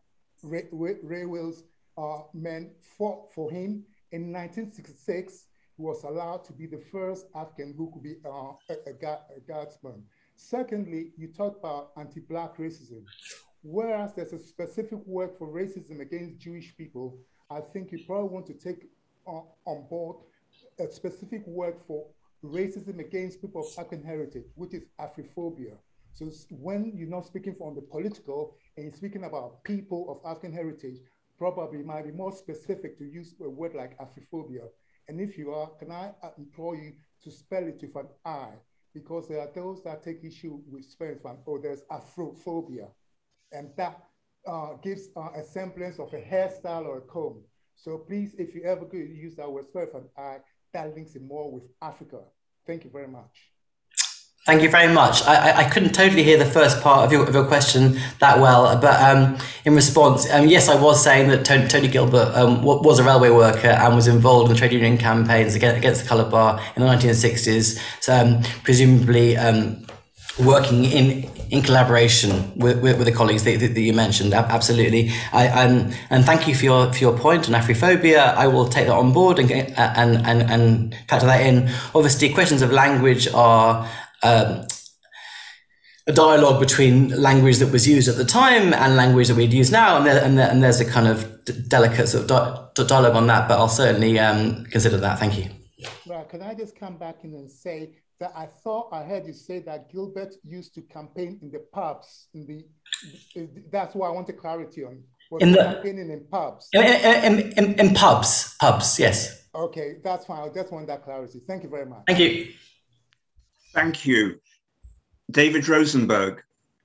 Railways men, fought for him. In 1966, he was allowed to be the first African who could be a guardsman. Secondly, you talk about anti-Black racism. Whereas there's a specific word for racism against Jewish people, I think you probably want to take on board a specific word for racism against people of African heritage, which is Afrophobia. So when you're not speaking on the political and you're speaking about people of African heritage, probably it might be more specific to use a word like Afrophobia. And if you are, can I implore you to spell it with an I? Because there are those that take issue with spelling from, there's Afrophobia. And that gives a semblance of a hairstyle or a comb. So please, if you ever could use that word, spell with an I, that links it more with Africa. Thank you very much. Thank you very much. I couldn't totally hear the first part of your question that well, but in response, yes, I was saying that Tony Gilbert was a railway worker and was involved in the trade union campaigns against the colour bar in the 1960s, so, presumably working in collaboration with the colleagues that you mentioned. Absolutely. And thank you for your point on Afrophobia. I will take that on board and factor that in. Obviously, questions of language are a dialogue between language that was used at the time and language that we'd use now, and there's a kind of delicate sort of dialogue on that, but I'll certainly consider that. Thank you. Well, can I just come back in and say that I thought I heard you say that Gilbert used to campaign in the pubs. That's what I wanted clarity on. Was campaigning in pubs? In pubs, yes. Okay, that's fine. I just want that clarity. Thank you very much. Thank you. Thank you. David Rosenberg.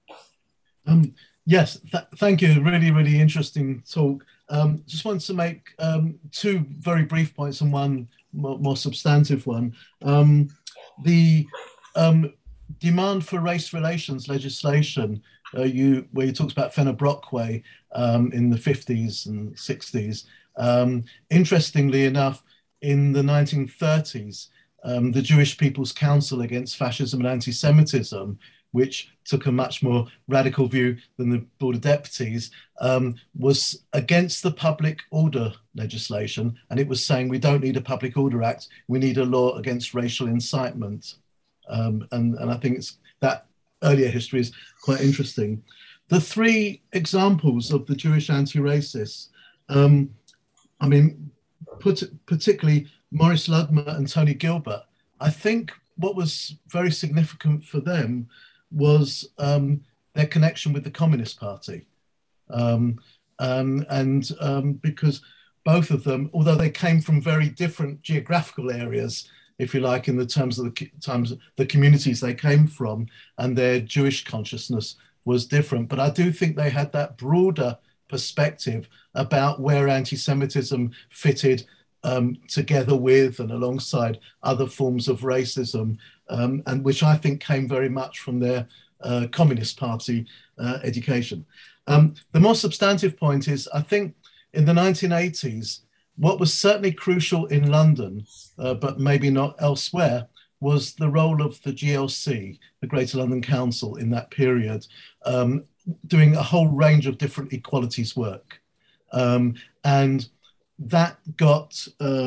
Yes, thank you. Really, really interesting talk. Just wanted to make two very brief points and one more substantive one. The demand for race relations legislation, where you talked about Fenner Brockway in the 50s and 60s. Interestingly enough, in the 1930s, the Jewish People's Council Against Fascism and Anti-Semitism, which took a much more radical view than the Board of Deputies, was against the public order legislation. And it was saying, we don't need a Public Order Act, we need a law against racial incitement. And I think that earlier history is quite interesting. The three examples of the Jewish anti-racists, I mean, particularly Maurice Ludmer and Tony Gilbert, I think what was very significant for them was their connection with the Communist Party. Because both of them, although they came from very different geographical areas, if you like, in the terms of the communities they came from, and their Jewish consciousness was different. But I do think they had that broader perspective about where anti-Semitism fitted together with and alongside other forms of racism, and which I think came very much from their Communist Party education. The more substantive point is, I think in the 1980s, what was certainly crucial in London, but maybe not elsewhere, was the role of the GLC, the Greater London Council, in that period, doing a whole range of different equalities work. And that got,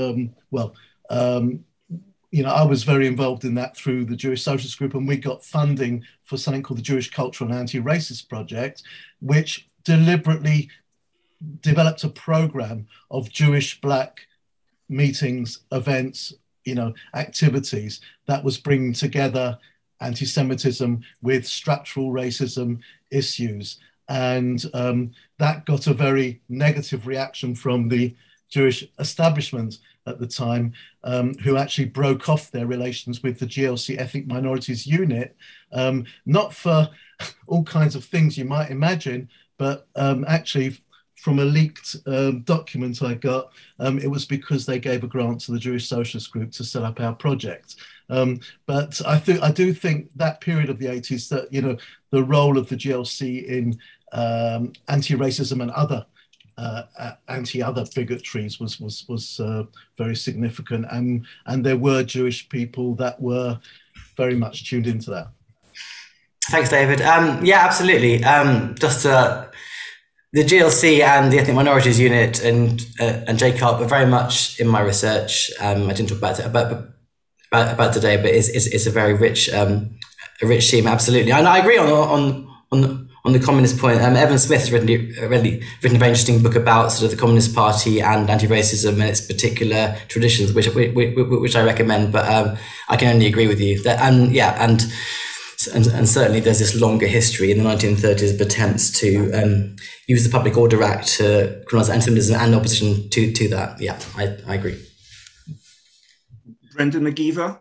I was very involved in that through the Jewish Socialist Group, and we got funding for something called the Jewish Cultural and Anti-Racist Project, which deliberately developed a program of Jewish Black meetings, events, activities that was bringing together anti-Semitism with structural racism issues. And that got a very negative reaction from the Jewish establishment at the time, who actually broke off their relations with the GLC Ethnic Minorities Unit, not for all kinds of things you might imagine, but actually from a leaked document I got, it was because they gave a grant to the Jewish Socialist Group to set up our project. But I do think that period of the 80s, that, you know, the role of the GLC in anti-racism and other anti-other bigotries was very significant, and there were Jewish people that were very much tuned into that. Thanks, David. Yeah, absolutely. The GLC and the Ethnic Minorities Unit and JCARP are very much in my research. I didn't talk about today, but it's a very rich theme. Absolutely, and I agree on the communist point. Evan Smith has written a very interesting book about sort of the Communist Party and anti-racism and its particular traditions, which I recommend. But I can only agree with you that, and certainly there's this longer history in the 1930s of attempts to use the Public Order Act to criminalise anti-Semitism and opposition to that. Yeah, I agree. Brendan McGeever.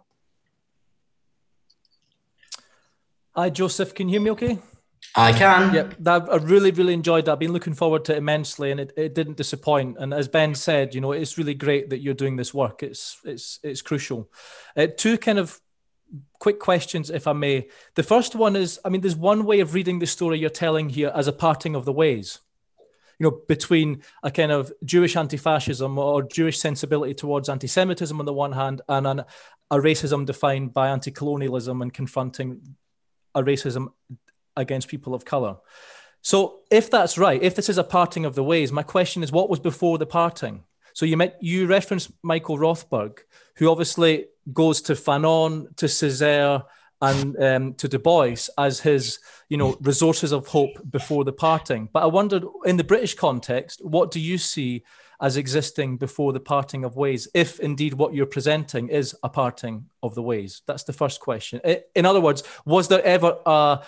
Hi, Joseph. Can you hear me okay? I can. Yep, I really, really enjoyed that. I've been looking forward to it immensely, and it didn't disappoint. And as Ben said, you know, it's really great that you're doing this work. It's crucial. Two kind of quick questions, if I may. The first one is, I mean, there's one way of reading the story you're telling here as a parting of the ways, you know, between a kind of Jewish anti-fascism or Jewish sensibility towards anti-Semitism on the one hand, and a racism defined by anti-colonialism and confronting a racism against people of color. So if that's right, if this is a parting of the ways, my question is, what was before the parting? So you referenced Michael Rothberg, who obviously goes to Fanon, to Césaire, and to Du Bois as his, you know, resources of hope before the parting. But I wondered, in the British context, what do you see as existing before the parting of ways, if indeed what you're presenting is a parting of the ways? That's the first question. In other words, was there ever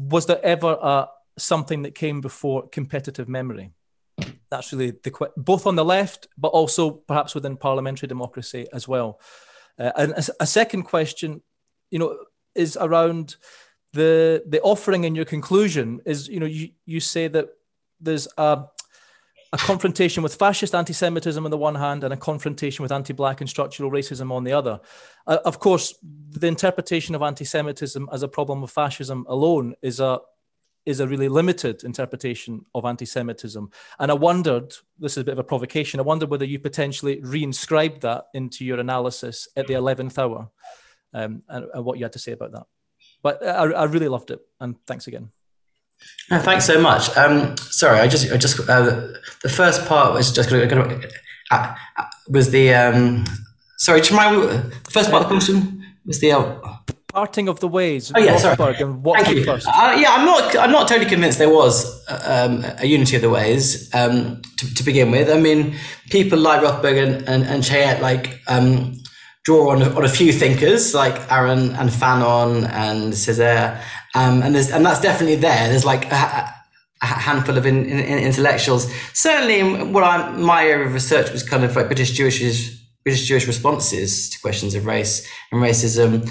something that came before competitive memory? That's really both on the left, but also perhaps within parliamentary democracy as well. And a second question, you know, is around the offering in your conclusion. Is, you know, you say that there's a confrontation with fascist anti-Semitism on the one hand and a confrontation with anti-Black and structural racism on the other. Of course, the interpretation of anti-Semitism as a problem of fascism alone is a really limited interpretation of anti-Semitism. And I wondered, this is a bit of a provocation, I wondered whether you potentially reinscribed that into your analysis at the 11th hour, and what you had to say about that. But I really loved it, and thanks again. No, thanks so much. Sorry, I just the first part was just was the sorry. Do you mind the first part of the question was the parting of the ways. Oh yeah, sorry. And what Thank you. First? Yeah, I'm not totally convinced there was a unity of the ways to begin with. I mean, people like Rothberg and Chayet draw on a few thinkers like Aron and Fanon and Césaire, and that's definitely there. There's like a handful of intellectuals. Certainly, my area of research was kind of like British Jewish responses to questions of race and racism.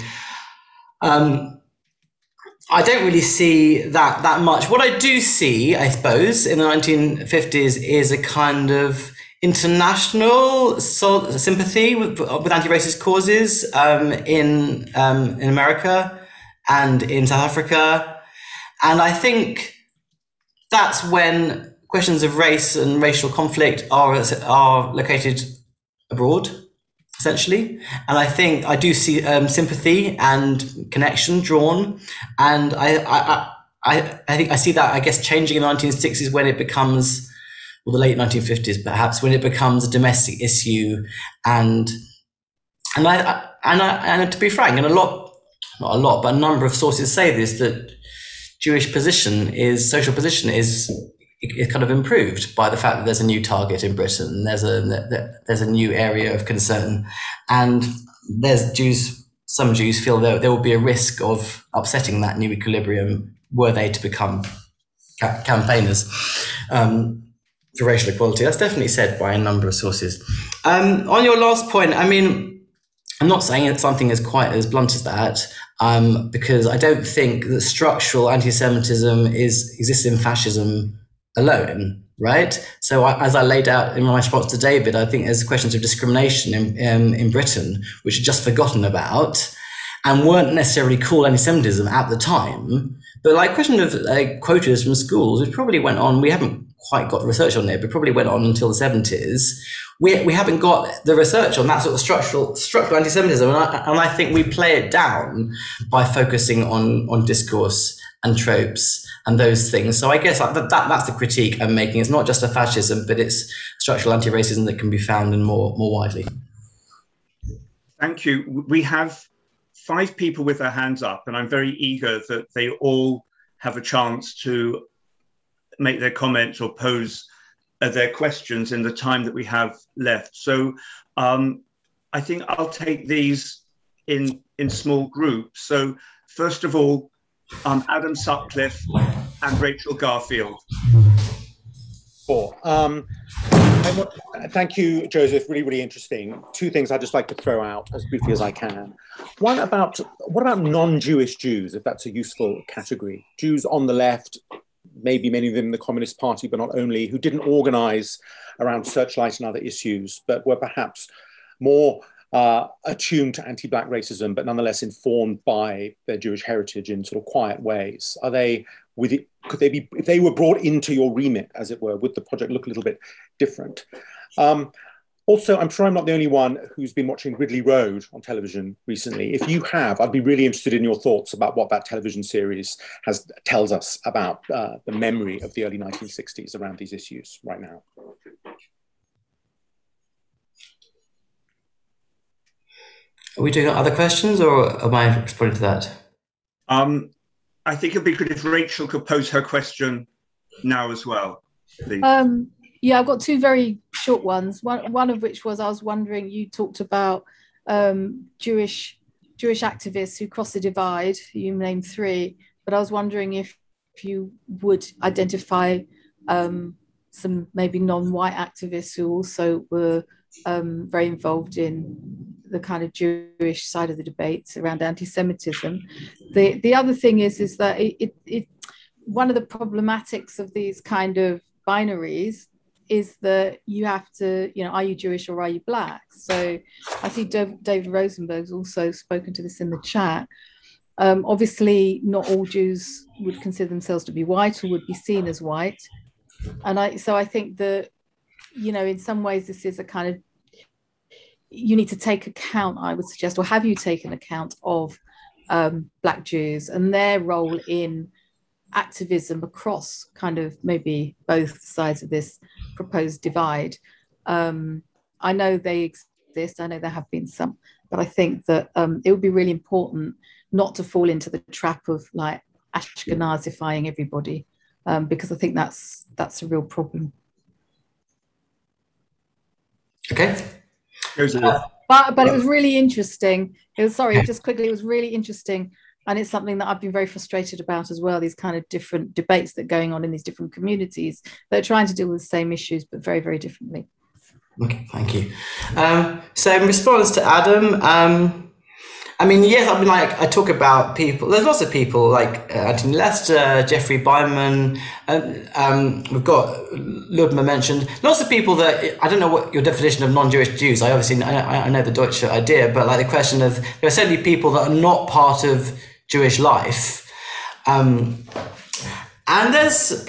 I don't really see that much. What I do see, I suppose, in the 1950s is a kind of international sympathy with anti-racist causes in America and in South Africa. And I think that's when questions of race and racial conflict are located abroad, essentially. And I think I do see sympathy and connection drawn. And I think I see that, I guess, changing in the 1960s when it becomes, or the late 1950s perhaps, when it becomes a domestic issue. And to be frank, and not a lot, but a number of sources say this, that Jewish social position is kind of improved by the fact that there's a new target in Britain. There's a new area of concern, and some Jews feel that there will be a risk of upsetting that new equilibrium were they to become campaigners for racial equality. That's definitely said by a number of sources. On your last point, I mean, I'm not saying it's something as quite as blunt as that, because I don't think that structural anti-Semitism exists in fascism alone, right? So as I laid out in my response to David, I think there's questions of discrimination in Britain, which are just forgotten about and weren't necessarily called anti-Semitism at the time. But like question of quotas from schools, which probably went on, we haven't quite got the research on it, but probably went on until the 70s. We haven't got the research on that sort of structural anti-Semitism. And I think we play it down by focusing on discourse and tropes and those things. So I guess that's the critique I'm making. It's not just a fascism, but it's structural anti-racism that can be found in more widely. Thank you. We have 5 people with their hands up, and I'm very eager that they all have a chance to make their comments or pose their questions in the time that we have left. So I think I'll take these in small groups. So first of all, Adam Sutcliffe and Rachel Garfield. Sure. Thank you, Joseph. Really, really interesting. 2 things I'd just like to throw out as briefly as I can. What about non-Jewish Jews, if that's a useful category? Jews on the left, maybe many of them in the Communist Party, but not only, who didn't organize around Searchlight and other issues, but were perhaps more attuned to anti-Black racism, but nonetheless informed by their Jewish heritage in sort of quiet ways. Could they be, if they were brought into your remit, as it were, would the project look a little bit different? Also, I'm sure I'm not the only one who's been watching Ridley Road on television recently. If you have, I'd be really interested in your thoughts about what that television series tells us about the memory of the early 1960s around these issues right now. Are we doing other questions, or am I responding to that? I think it'd be good if Rachel could pose her question now as well, please. Yeah, I've got 2 very short ones. One of which was, I was wondering, you talked about Jewish activists who cross the divide. You named 3, but I was wondering if you would identify some maybe non-white activists who also were very involved in the kind of Jewish side of the debates around anti-Semitism. The other thing is that one of the problematics of these kind of binaries is that you have to, are you Jewish or are you Black? So I see David Rosenberg's also spoken to this in the chat. Obviously, not all Jews would consider themselves to be white or would be seen as white. And so I think that, in some ways, this is a kind of, you need to take account, I would suggest, or have you taken account of Black Jews and their role in activism across kind of maybe both sides of this proposed divide? I know they exist, I know there have been some, but I think that it would be really important not to fall into the trap of like Ashkenazifying everybody, because I think that's a real problem. Okay. But it was really interesting. It was really interesting. And it's something that I've been very frustrated about as well, these kind of different debates that are going on in these different communities that are trying to deal with the same issues, but very, very differently. Okay, thank you. So in response to Adam, yes, I talk about people. There's lots of people like Anthony Lester, Jeffrey Byman. We've got Ludma mentioned. Lots of people that, I don't know what your definition of non-Jewish Jews. I know the Deutsche idea, but like the question of, there are certainly people that are not part of Jewish life. And there's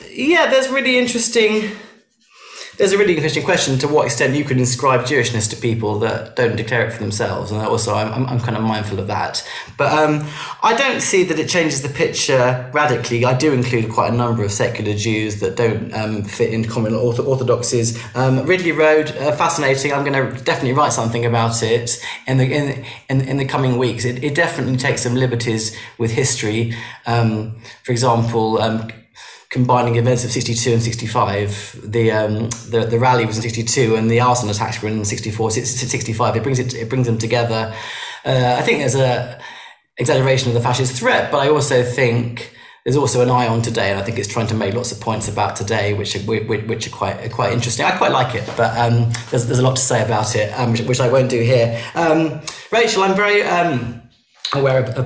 a really interesting question to what extent you can inscribe Jewishness to people that don't declare it for themselves. And also I'm kind of mindful of that. But I don't see that it changes the picture radically. I do include quite a number of secular Jews that don't fit into common orthodoxies. Ridley Road, fascinating. I'm going to definitely write something about it in the coming weeks. It definitely takes some liberties with history. For example, combining events of 62 and 65, the rally was in 62 and the arson attacks were in 65. It brings them together. I think there's a exaggeration of the fascist threat, but I also think there's also an eye on today, and I think it's trying to make lots of points about today, which are quite interesting. I quite like it, but there's a lot to say about it, which I won't do here. Rachel, I'm very aware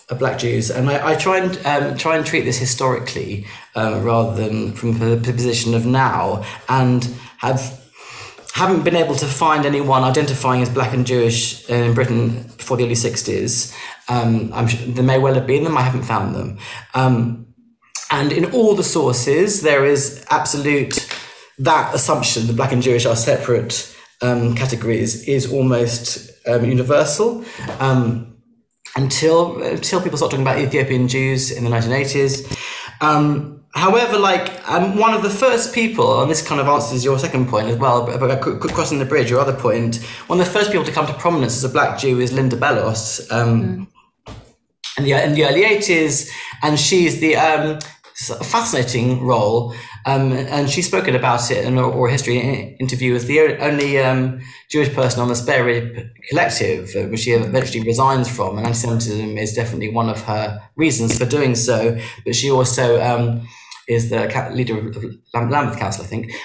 Black Jews, and I try and treat this historically rather than from the position of now, and haven't been able to find anyone identifying as Black and Jewish in Britain before the early 60s. I'm sure there may well have been them. I haven't found them, and in all the sources there is absolute that assumption that Black and Jewish are separate categories is almost universal. Until people start talking about Ethiopian Jews in the 1980s. However, one of the first people, and this kind of answers your second point as well, about crossing the bridge, your other point, one of the first people to come to prominence as a Black Jew is Linda Bellos in the early 80s, and she's the fascinating role, and she's spoken about it in Oral History interview as the only Jewish person on the Spare Rib Collective, which she eventually resigns from, and anti-Semitism is definitely one of her reasons for doing so. But she also is the leader of Lambeth Council, I think,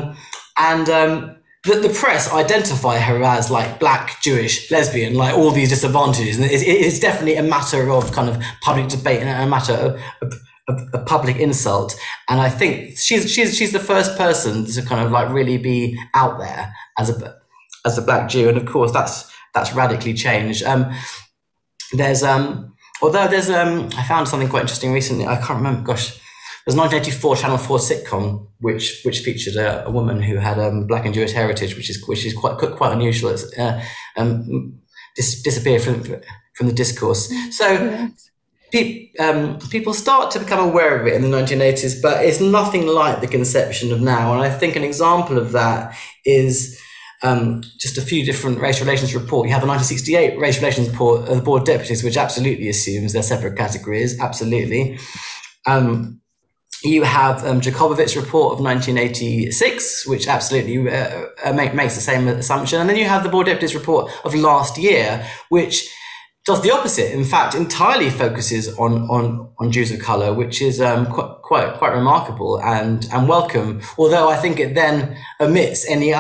the press identify her as like Black, Jewish, lesbian, like all these disadvantages, and it's definitely a matter of kind of public debate and a matter of a public insult. And I think she's the first person to kind of like really be out there as a Black Jew, and of course that's radically changed. There's I found something quite interesting recently. I can't remember. Gosh, there's a 1984 Channel 4 sitcom which featured a woman who had Black and Jewish heritage, which is quite unusual. It's disappeared from the discourse. So. People start to become aware of it in the 1980s, but it's nothing like the conception of now. And I think an example of that is just a few different race relations reports. You have the 1968 race relations report of the Board of Deputies, which absolutely assumes they're separate categories, absolutely. You have Jacobowitz report of 1986, which absolutely makes the same assumption. And then you have the Board of Deputies report of last year, which does the opposite. In fact, entirely focuses on Jews of colour, which is quite remarkable and welcome. Although I think it then omits any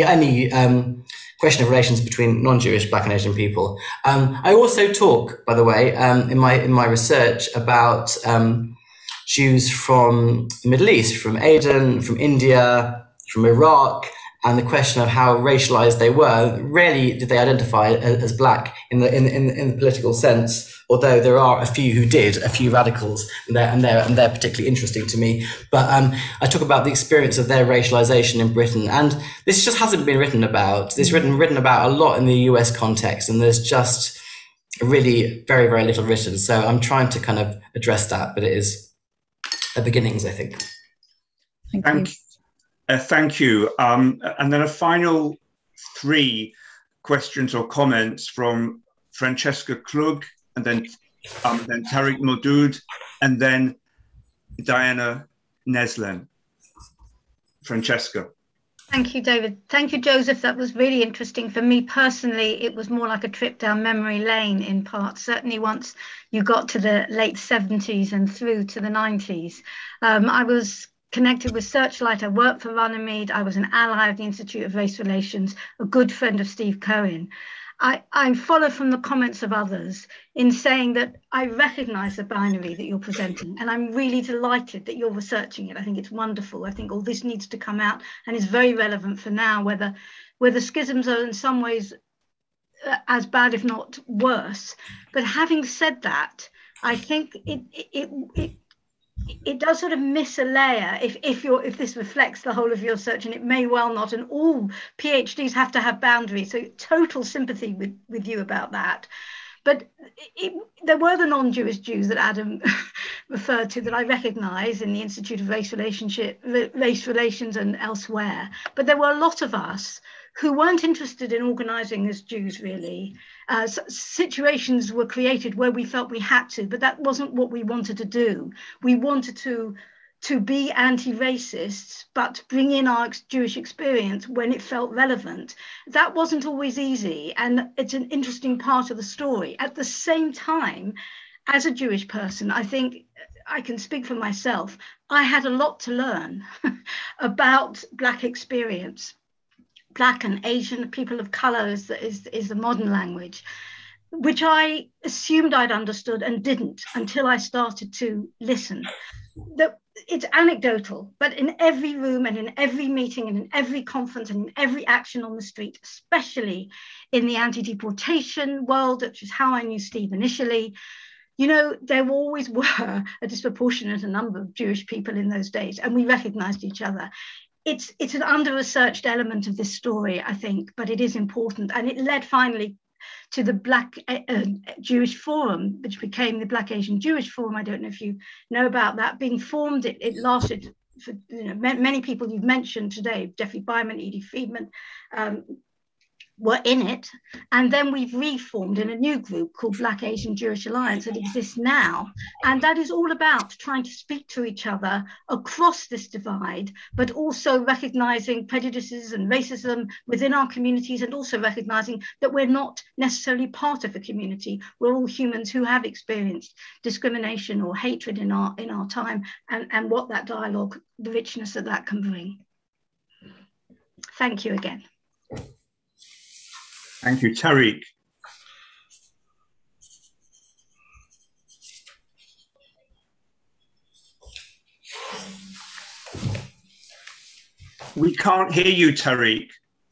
question of relations between non-Jewish Black and Asian people. I also talk, by the way, in my research about Jews from the Middle East, from Aden, from India, from Iraq, and the question of how racialized they were. Rarely did they identify as Black in the political sense, although there are a few who did, a few radicals, and they're particularly interesting to me. But I talk about the experience of their racialization in Britain, and this just hasn't been written about. It's written about a lot in the US context, and there's just really very, very little written. So I'm trying to kind of address that, but it is the beginnings, I think. Thank you. Thank you. And then a final 3 questions or comments from Francesca Klug, and then Tariq Modood, and then Diana Neslen. Francesca. Thank you, David. Thank you, Joseph. That was really interesting. For me personally, it was more like a trip down memory lane in part, certainly once you got to the late 70s and through to the 90s. I was connected with Searchlight. I worked for Runnymede. I was an ally of the Institute of Race Relations, a good friend of Steve Cohen. I follow from the comments of others in saying that I recognize the binary that you're presenting, and I'm really delighted that you're researching it. I think it's wonderful. I think all this needs to come out and is very relevant for now, where the schisms are in some ways as bad, if not worse. But having said that, I think it does sort of miss a layer if this reflects the whole of your search, and it may well not, and all PhDs have to have boundaries, so total sympathy with you about that. But there were the non-Jewish Jews that Adam referred to that I recognise in the Institute of Race Relations and elsewhere, but there were a lot of us who weren't interested in organising as Jews, really. Situations were created where we felt we had to, but that wasn't what we wanted to do. We wanted to be anti-racists, but bring in our Jewish experience when it felt relevant. That wasn't always easy, and it's an interesting part of the story. At the same time, as a Jewish person, I think I can speak for myself, I had a lot to learn about Black experience. Black and Asian, people of colour is the modern language. which I assumed I'd understood and didn't until I started to listen. That it's anecdotal, but in every room and in every meeting and in every conference and in every action on the street, especially in the anti-deportation world, which is how I knew Steve initially, you know, there always were a disproportionate number of Jewish people in those days, and we recognized each other. It's an under-researched element of this story, I think, but it is important. And it led finally to the Black Jewish Forum, which became the Black Asian Jewish Forum. I don't know if you know about that. Being formed, it lasted for, you know, many people you've mentioned today, Jeffrey Byman, Edie Friedman, were in it. And then we've reformed in a new group called Black Asian Jewish Alliance that exists now. And that is all about trying to speak to each other across this divide, but also recognizing prejudices and racism within our communities, and also recognizing that we're not necessarily part of a community. We're all humans who have experienced discrimination or hatred in our time, and what that dialogue, the richness that that can bring. Thank you again. Thank you, Tariq. We can't hear you, Tariq.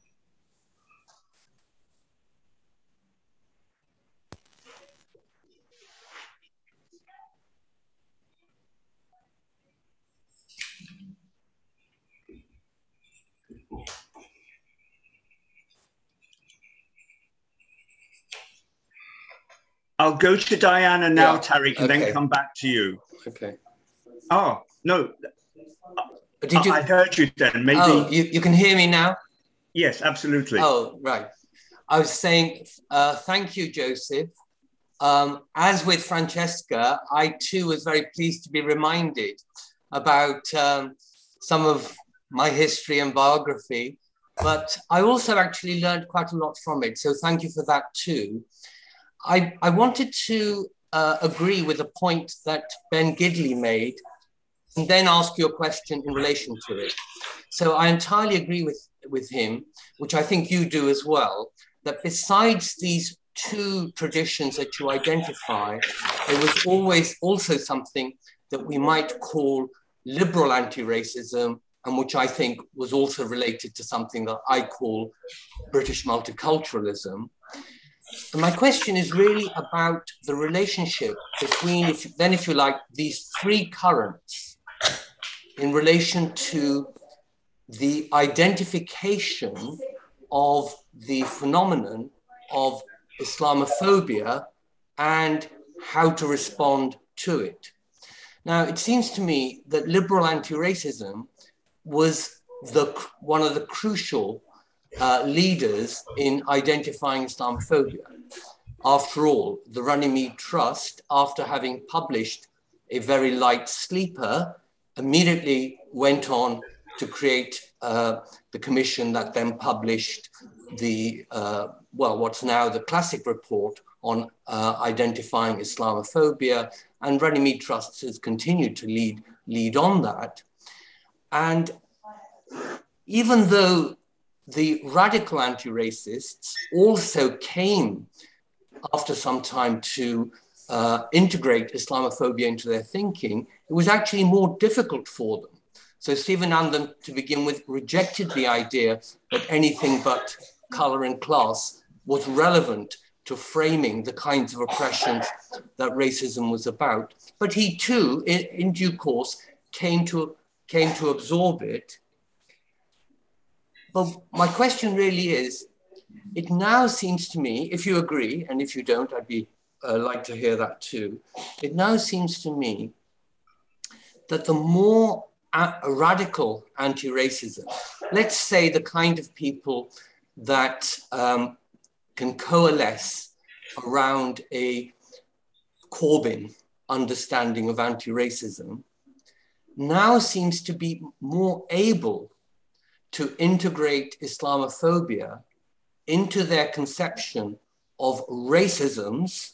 I'll go to Diana now, Tariq, and then come back to you. Okay. Oh, no. Did you... I heard you then. Maybe. Oh, you can hear me now? Yes, absolutely. Oh, right. I was saying, thank you, Joseph. As with Francesca, I too was very pleased to be reminded about some of my history and biography, but I also actually learned quite a lot from it. So thank you for that too. I wanted to agree with a point that Ben Gidley made, and then ask you a question in relation to it. So I entirely agree with him, which I think you do as well, that besides these two traditions that you identify, there was always also something that we might call liberal anti-racism, and which I think was also related to something that I call British multiculturalism. And my question is really about the relationship between, if you like, these three currents in relation to the identification of the phenomenon of Islamophobia and how to respond to it. Now, it seems to me that liberal anti-racism was one of the crucial leaders in identifying Islamophobia. After all, the Runnymede Trust, after having published A Very Light Sleeper, immediately went on to create the commission that then published the, what's now the classic report on identifying Islamophobia, and Runnymede Trust has continued to lead on that. And even though the radical anti-racists also came after some time to integrate Islamophobia into their thinking, it was actually more difficult for them. So Sivanandan, to begin with, rejected the idea that anything but color and class was relevant to framing the kinds of oppressions that racism was about. But he too, in due course, came to absorb it. But my question really is, it now seems to me, if you agree, and if you don't, I'd be like to hear that too. It now seems to me that the more radical anti-racism, let's say the kind of people that can coalesce around a Corbyn understanding of anti-racism, now seems to be more able to integrate Islamophobia into their conception of racisms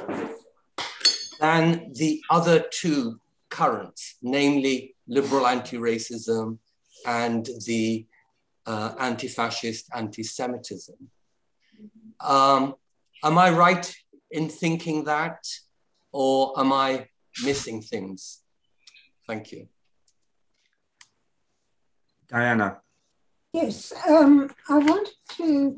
than the other two currents, namely liberal anti-racism and the anti-fascist anti-Semitism. Am I right in thinking that, or am I missing things? Thank you. Diana. Yes, I wanted to,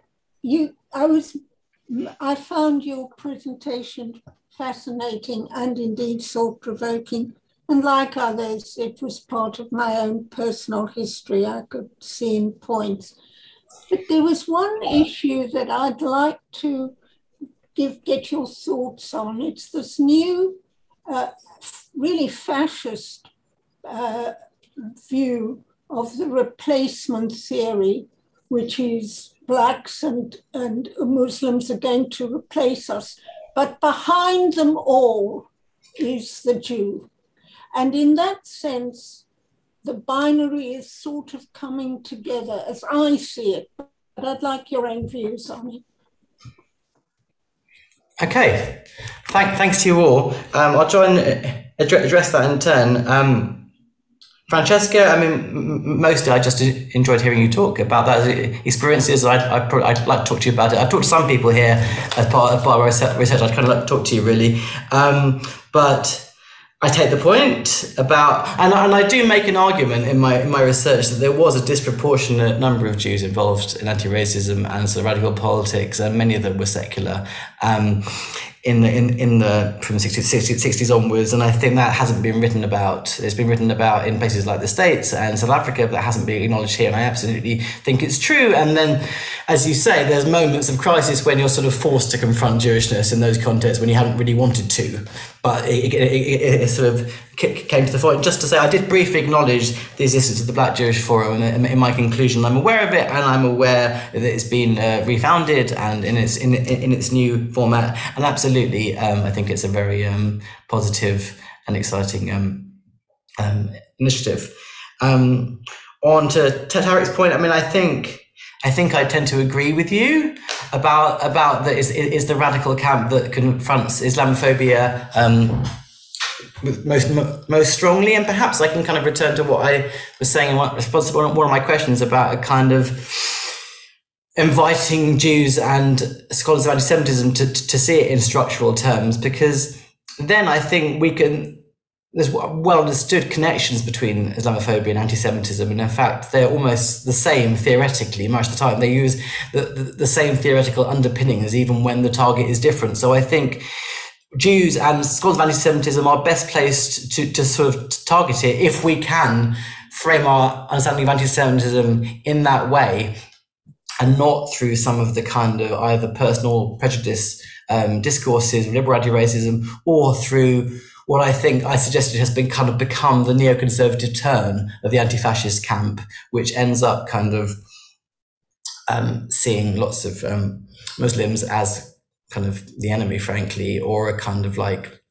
I found your presentation fascinating and indeed thought-provoking. And like others, it was part of my own personal history. I could see in points. But there was one issue that I'd like to get your thoughts on. It's this new, really fascist view of the replacement theory, which is blacks and Muslims are going to replace us. But behind them all is the Jew. And in that sense, the binary is sort of coming together as I see it. But I'd like your own views on it. Okay, thanks to you all. I'll try and address that in turn. Francesca, I mean, mostly I just enjoyed hearing you talk about that experiences. I'd like to talk to you about it. I've talked to some people here as part of our research. I'd kind of like to talk to you really, but I take the point about, and I do make an argument in my research that there was a disproportionate number of Jews involved in anti-racism and sort of radical politics, and many of them were secular. In the from 60s onwards, and I think that hasn't been written about. It's been written about in places like the States and South Africa, but that hasn't been acknowledged here, and I absolutely think it's true. And then, as you say, there's moments of crisis when you're sort of forced to confront Jewishness in those contexts when you haven't really wanted to, but it sort of came to the fore. Just to say, I did briefly acknowledge the existence of the Black Jewish Forum in my conclusion. I'm aware of it, and I'm aware that it's been refounded and in its new format. And absolutely, I think it's a very positive and exciting initiative. On to Tarek's point, I mean, I think I tend to agree with you about that is the radical camp that confronts Islamophobia most strongly, and perhaps I can kind of return to what I was saying in response to one of my questions about a kind of inviting Jews and scholars of anti-Semitism to see it in structural terms, because then I think there's well understood connections between Islamophobia and anti-Semitism, and in fact they're almost the same theoretically most of the time. They use the same theoretical underpinnings even when the target is different. So I think Jews and scholars of anti-Semitism are best placed to sort of target it if we can frame our understanding of anti-Semitism in that way, and not through some of the kind of either personal prejudice discourses of liberal anti-racism, or through what I think I suggested has become the neoconservative turn of the anti-fascist camp, which ends up kind of seeing lots of Muslims as kind of the enemy, frankly, or a kind of like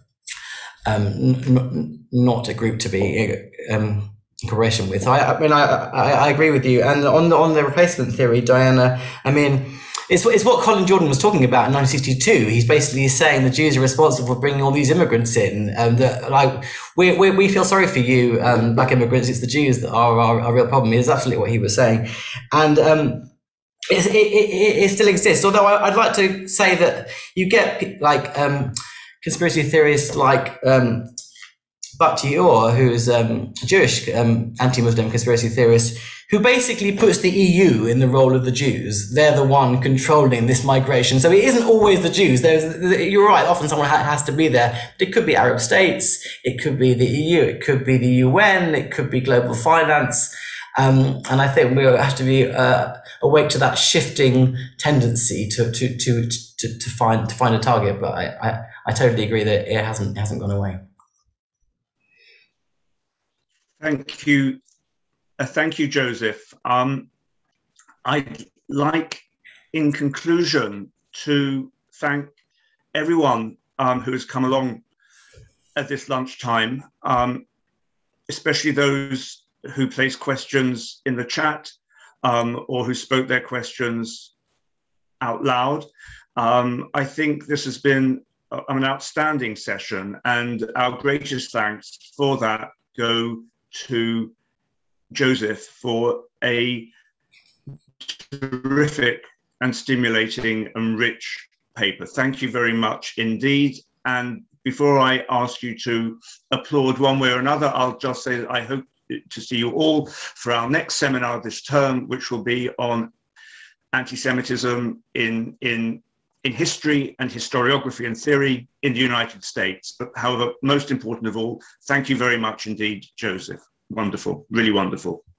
not a group to be in cooperation with. So I agree with you. And on the replacement theory, Diana, I mean, it's what Colin Jordan was talking about in 1962. He's basically saying the Jews are responsible for bringing all these immigrants in, and that like we feel sorry for you, black immigrants. It's the Jews that are our real problem. Is absolutely what he was saying, and it still exists. Although I'd like to say that you get like conspiracy theorists like Bakhti Or, who's a Jewish anti-Muslim conspiracy theorist, who basically puts the EU in the role of the Jews. They're the one controlling this migration. So it isn't always the Jews. You're right, often someone has to be there. But it could be Arab states, it could be the EU, it could be the UN, it could be global finance. And I think we have to be awake to that shifting tendency to find a target. But I totally agree that it hasn't gone away. Thank you. Thank you, Joseph. I'd like, in conclusion, to thank everyone who has come along at this lunchtime, especially those who placed questions in the chat or who spoke their questions out loud. I think this has been an outstanding session, and our greatest thanks for that go to Joseph for a terrific and stimulating and rich paper. Thank you very much indeed. And before I ask you to applaud one way or another, I'll just say that I hope to see you all for our next seminar this term, which will be on anti-Semitism in history and historiography and theory in the United States. But however, most important of all, thank you very much indeed, Joseph. Wonderful, really wonderful.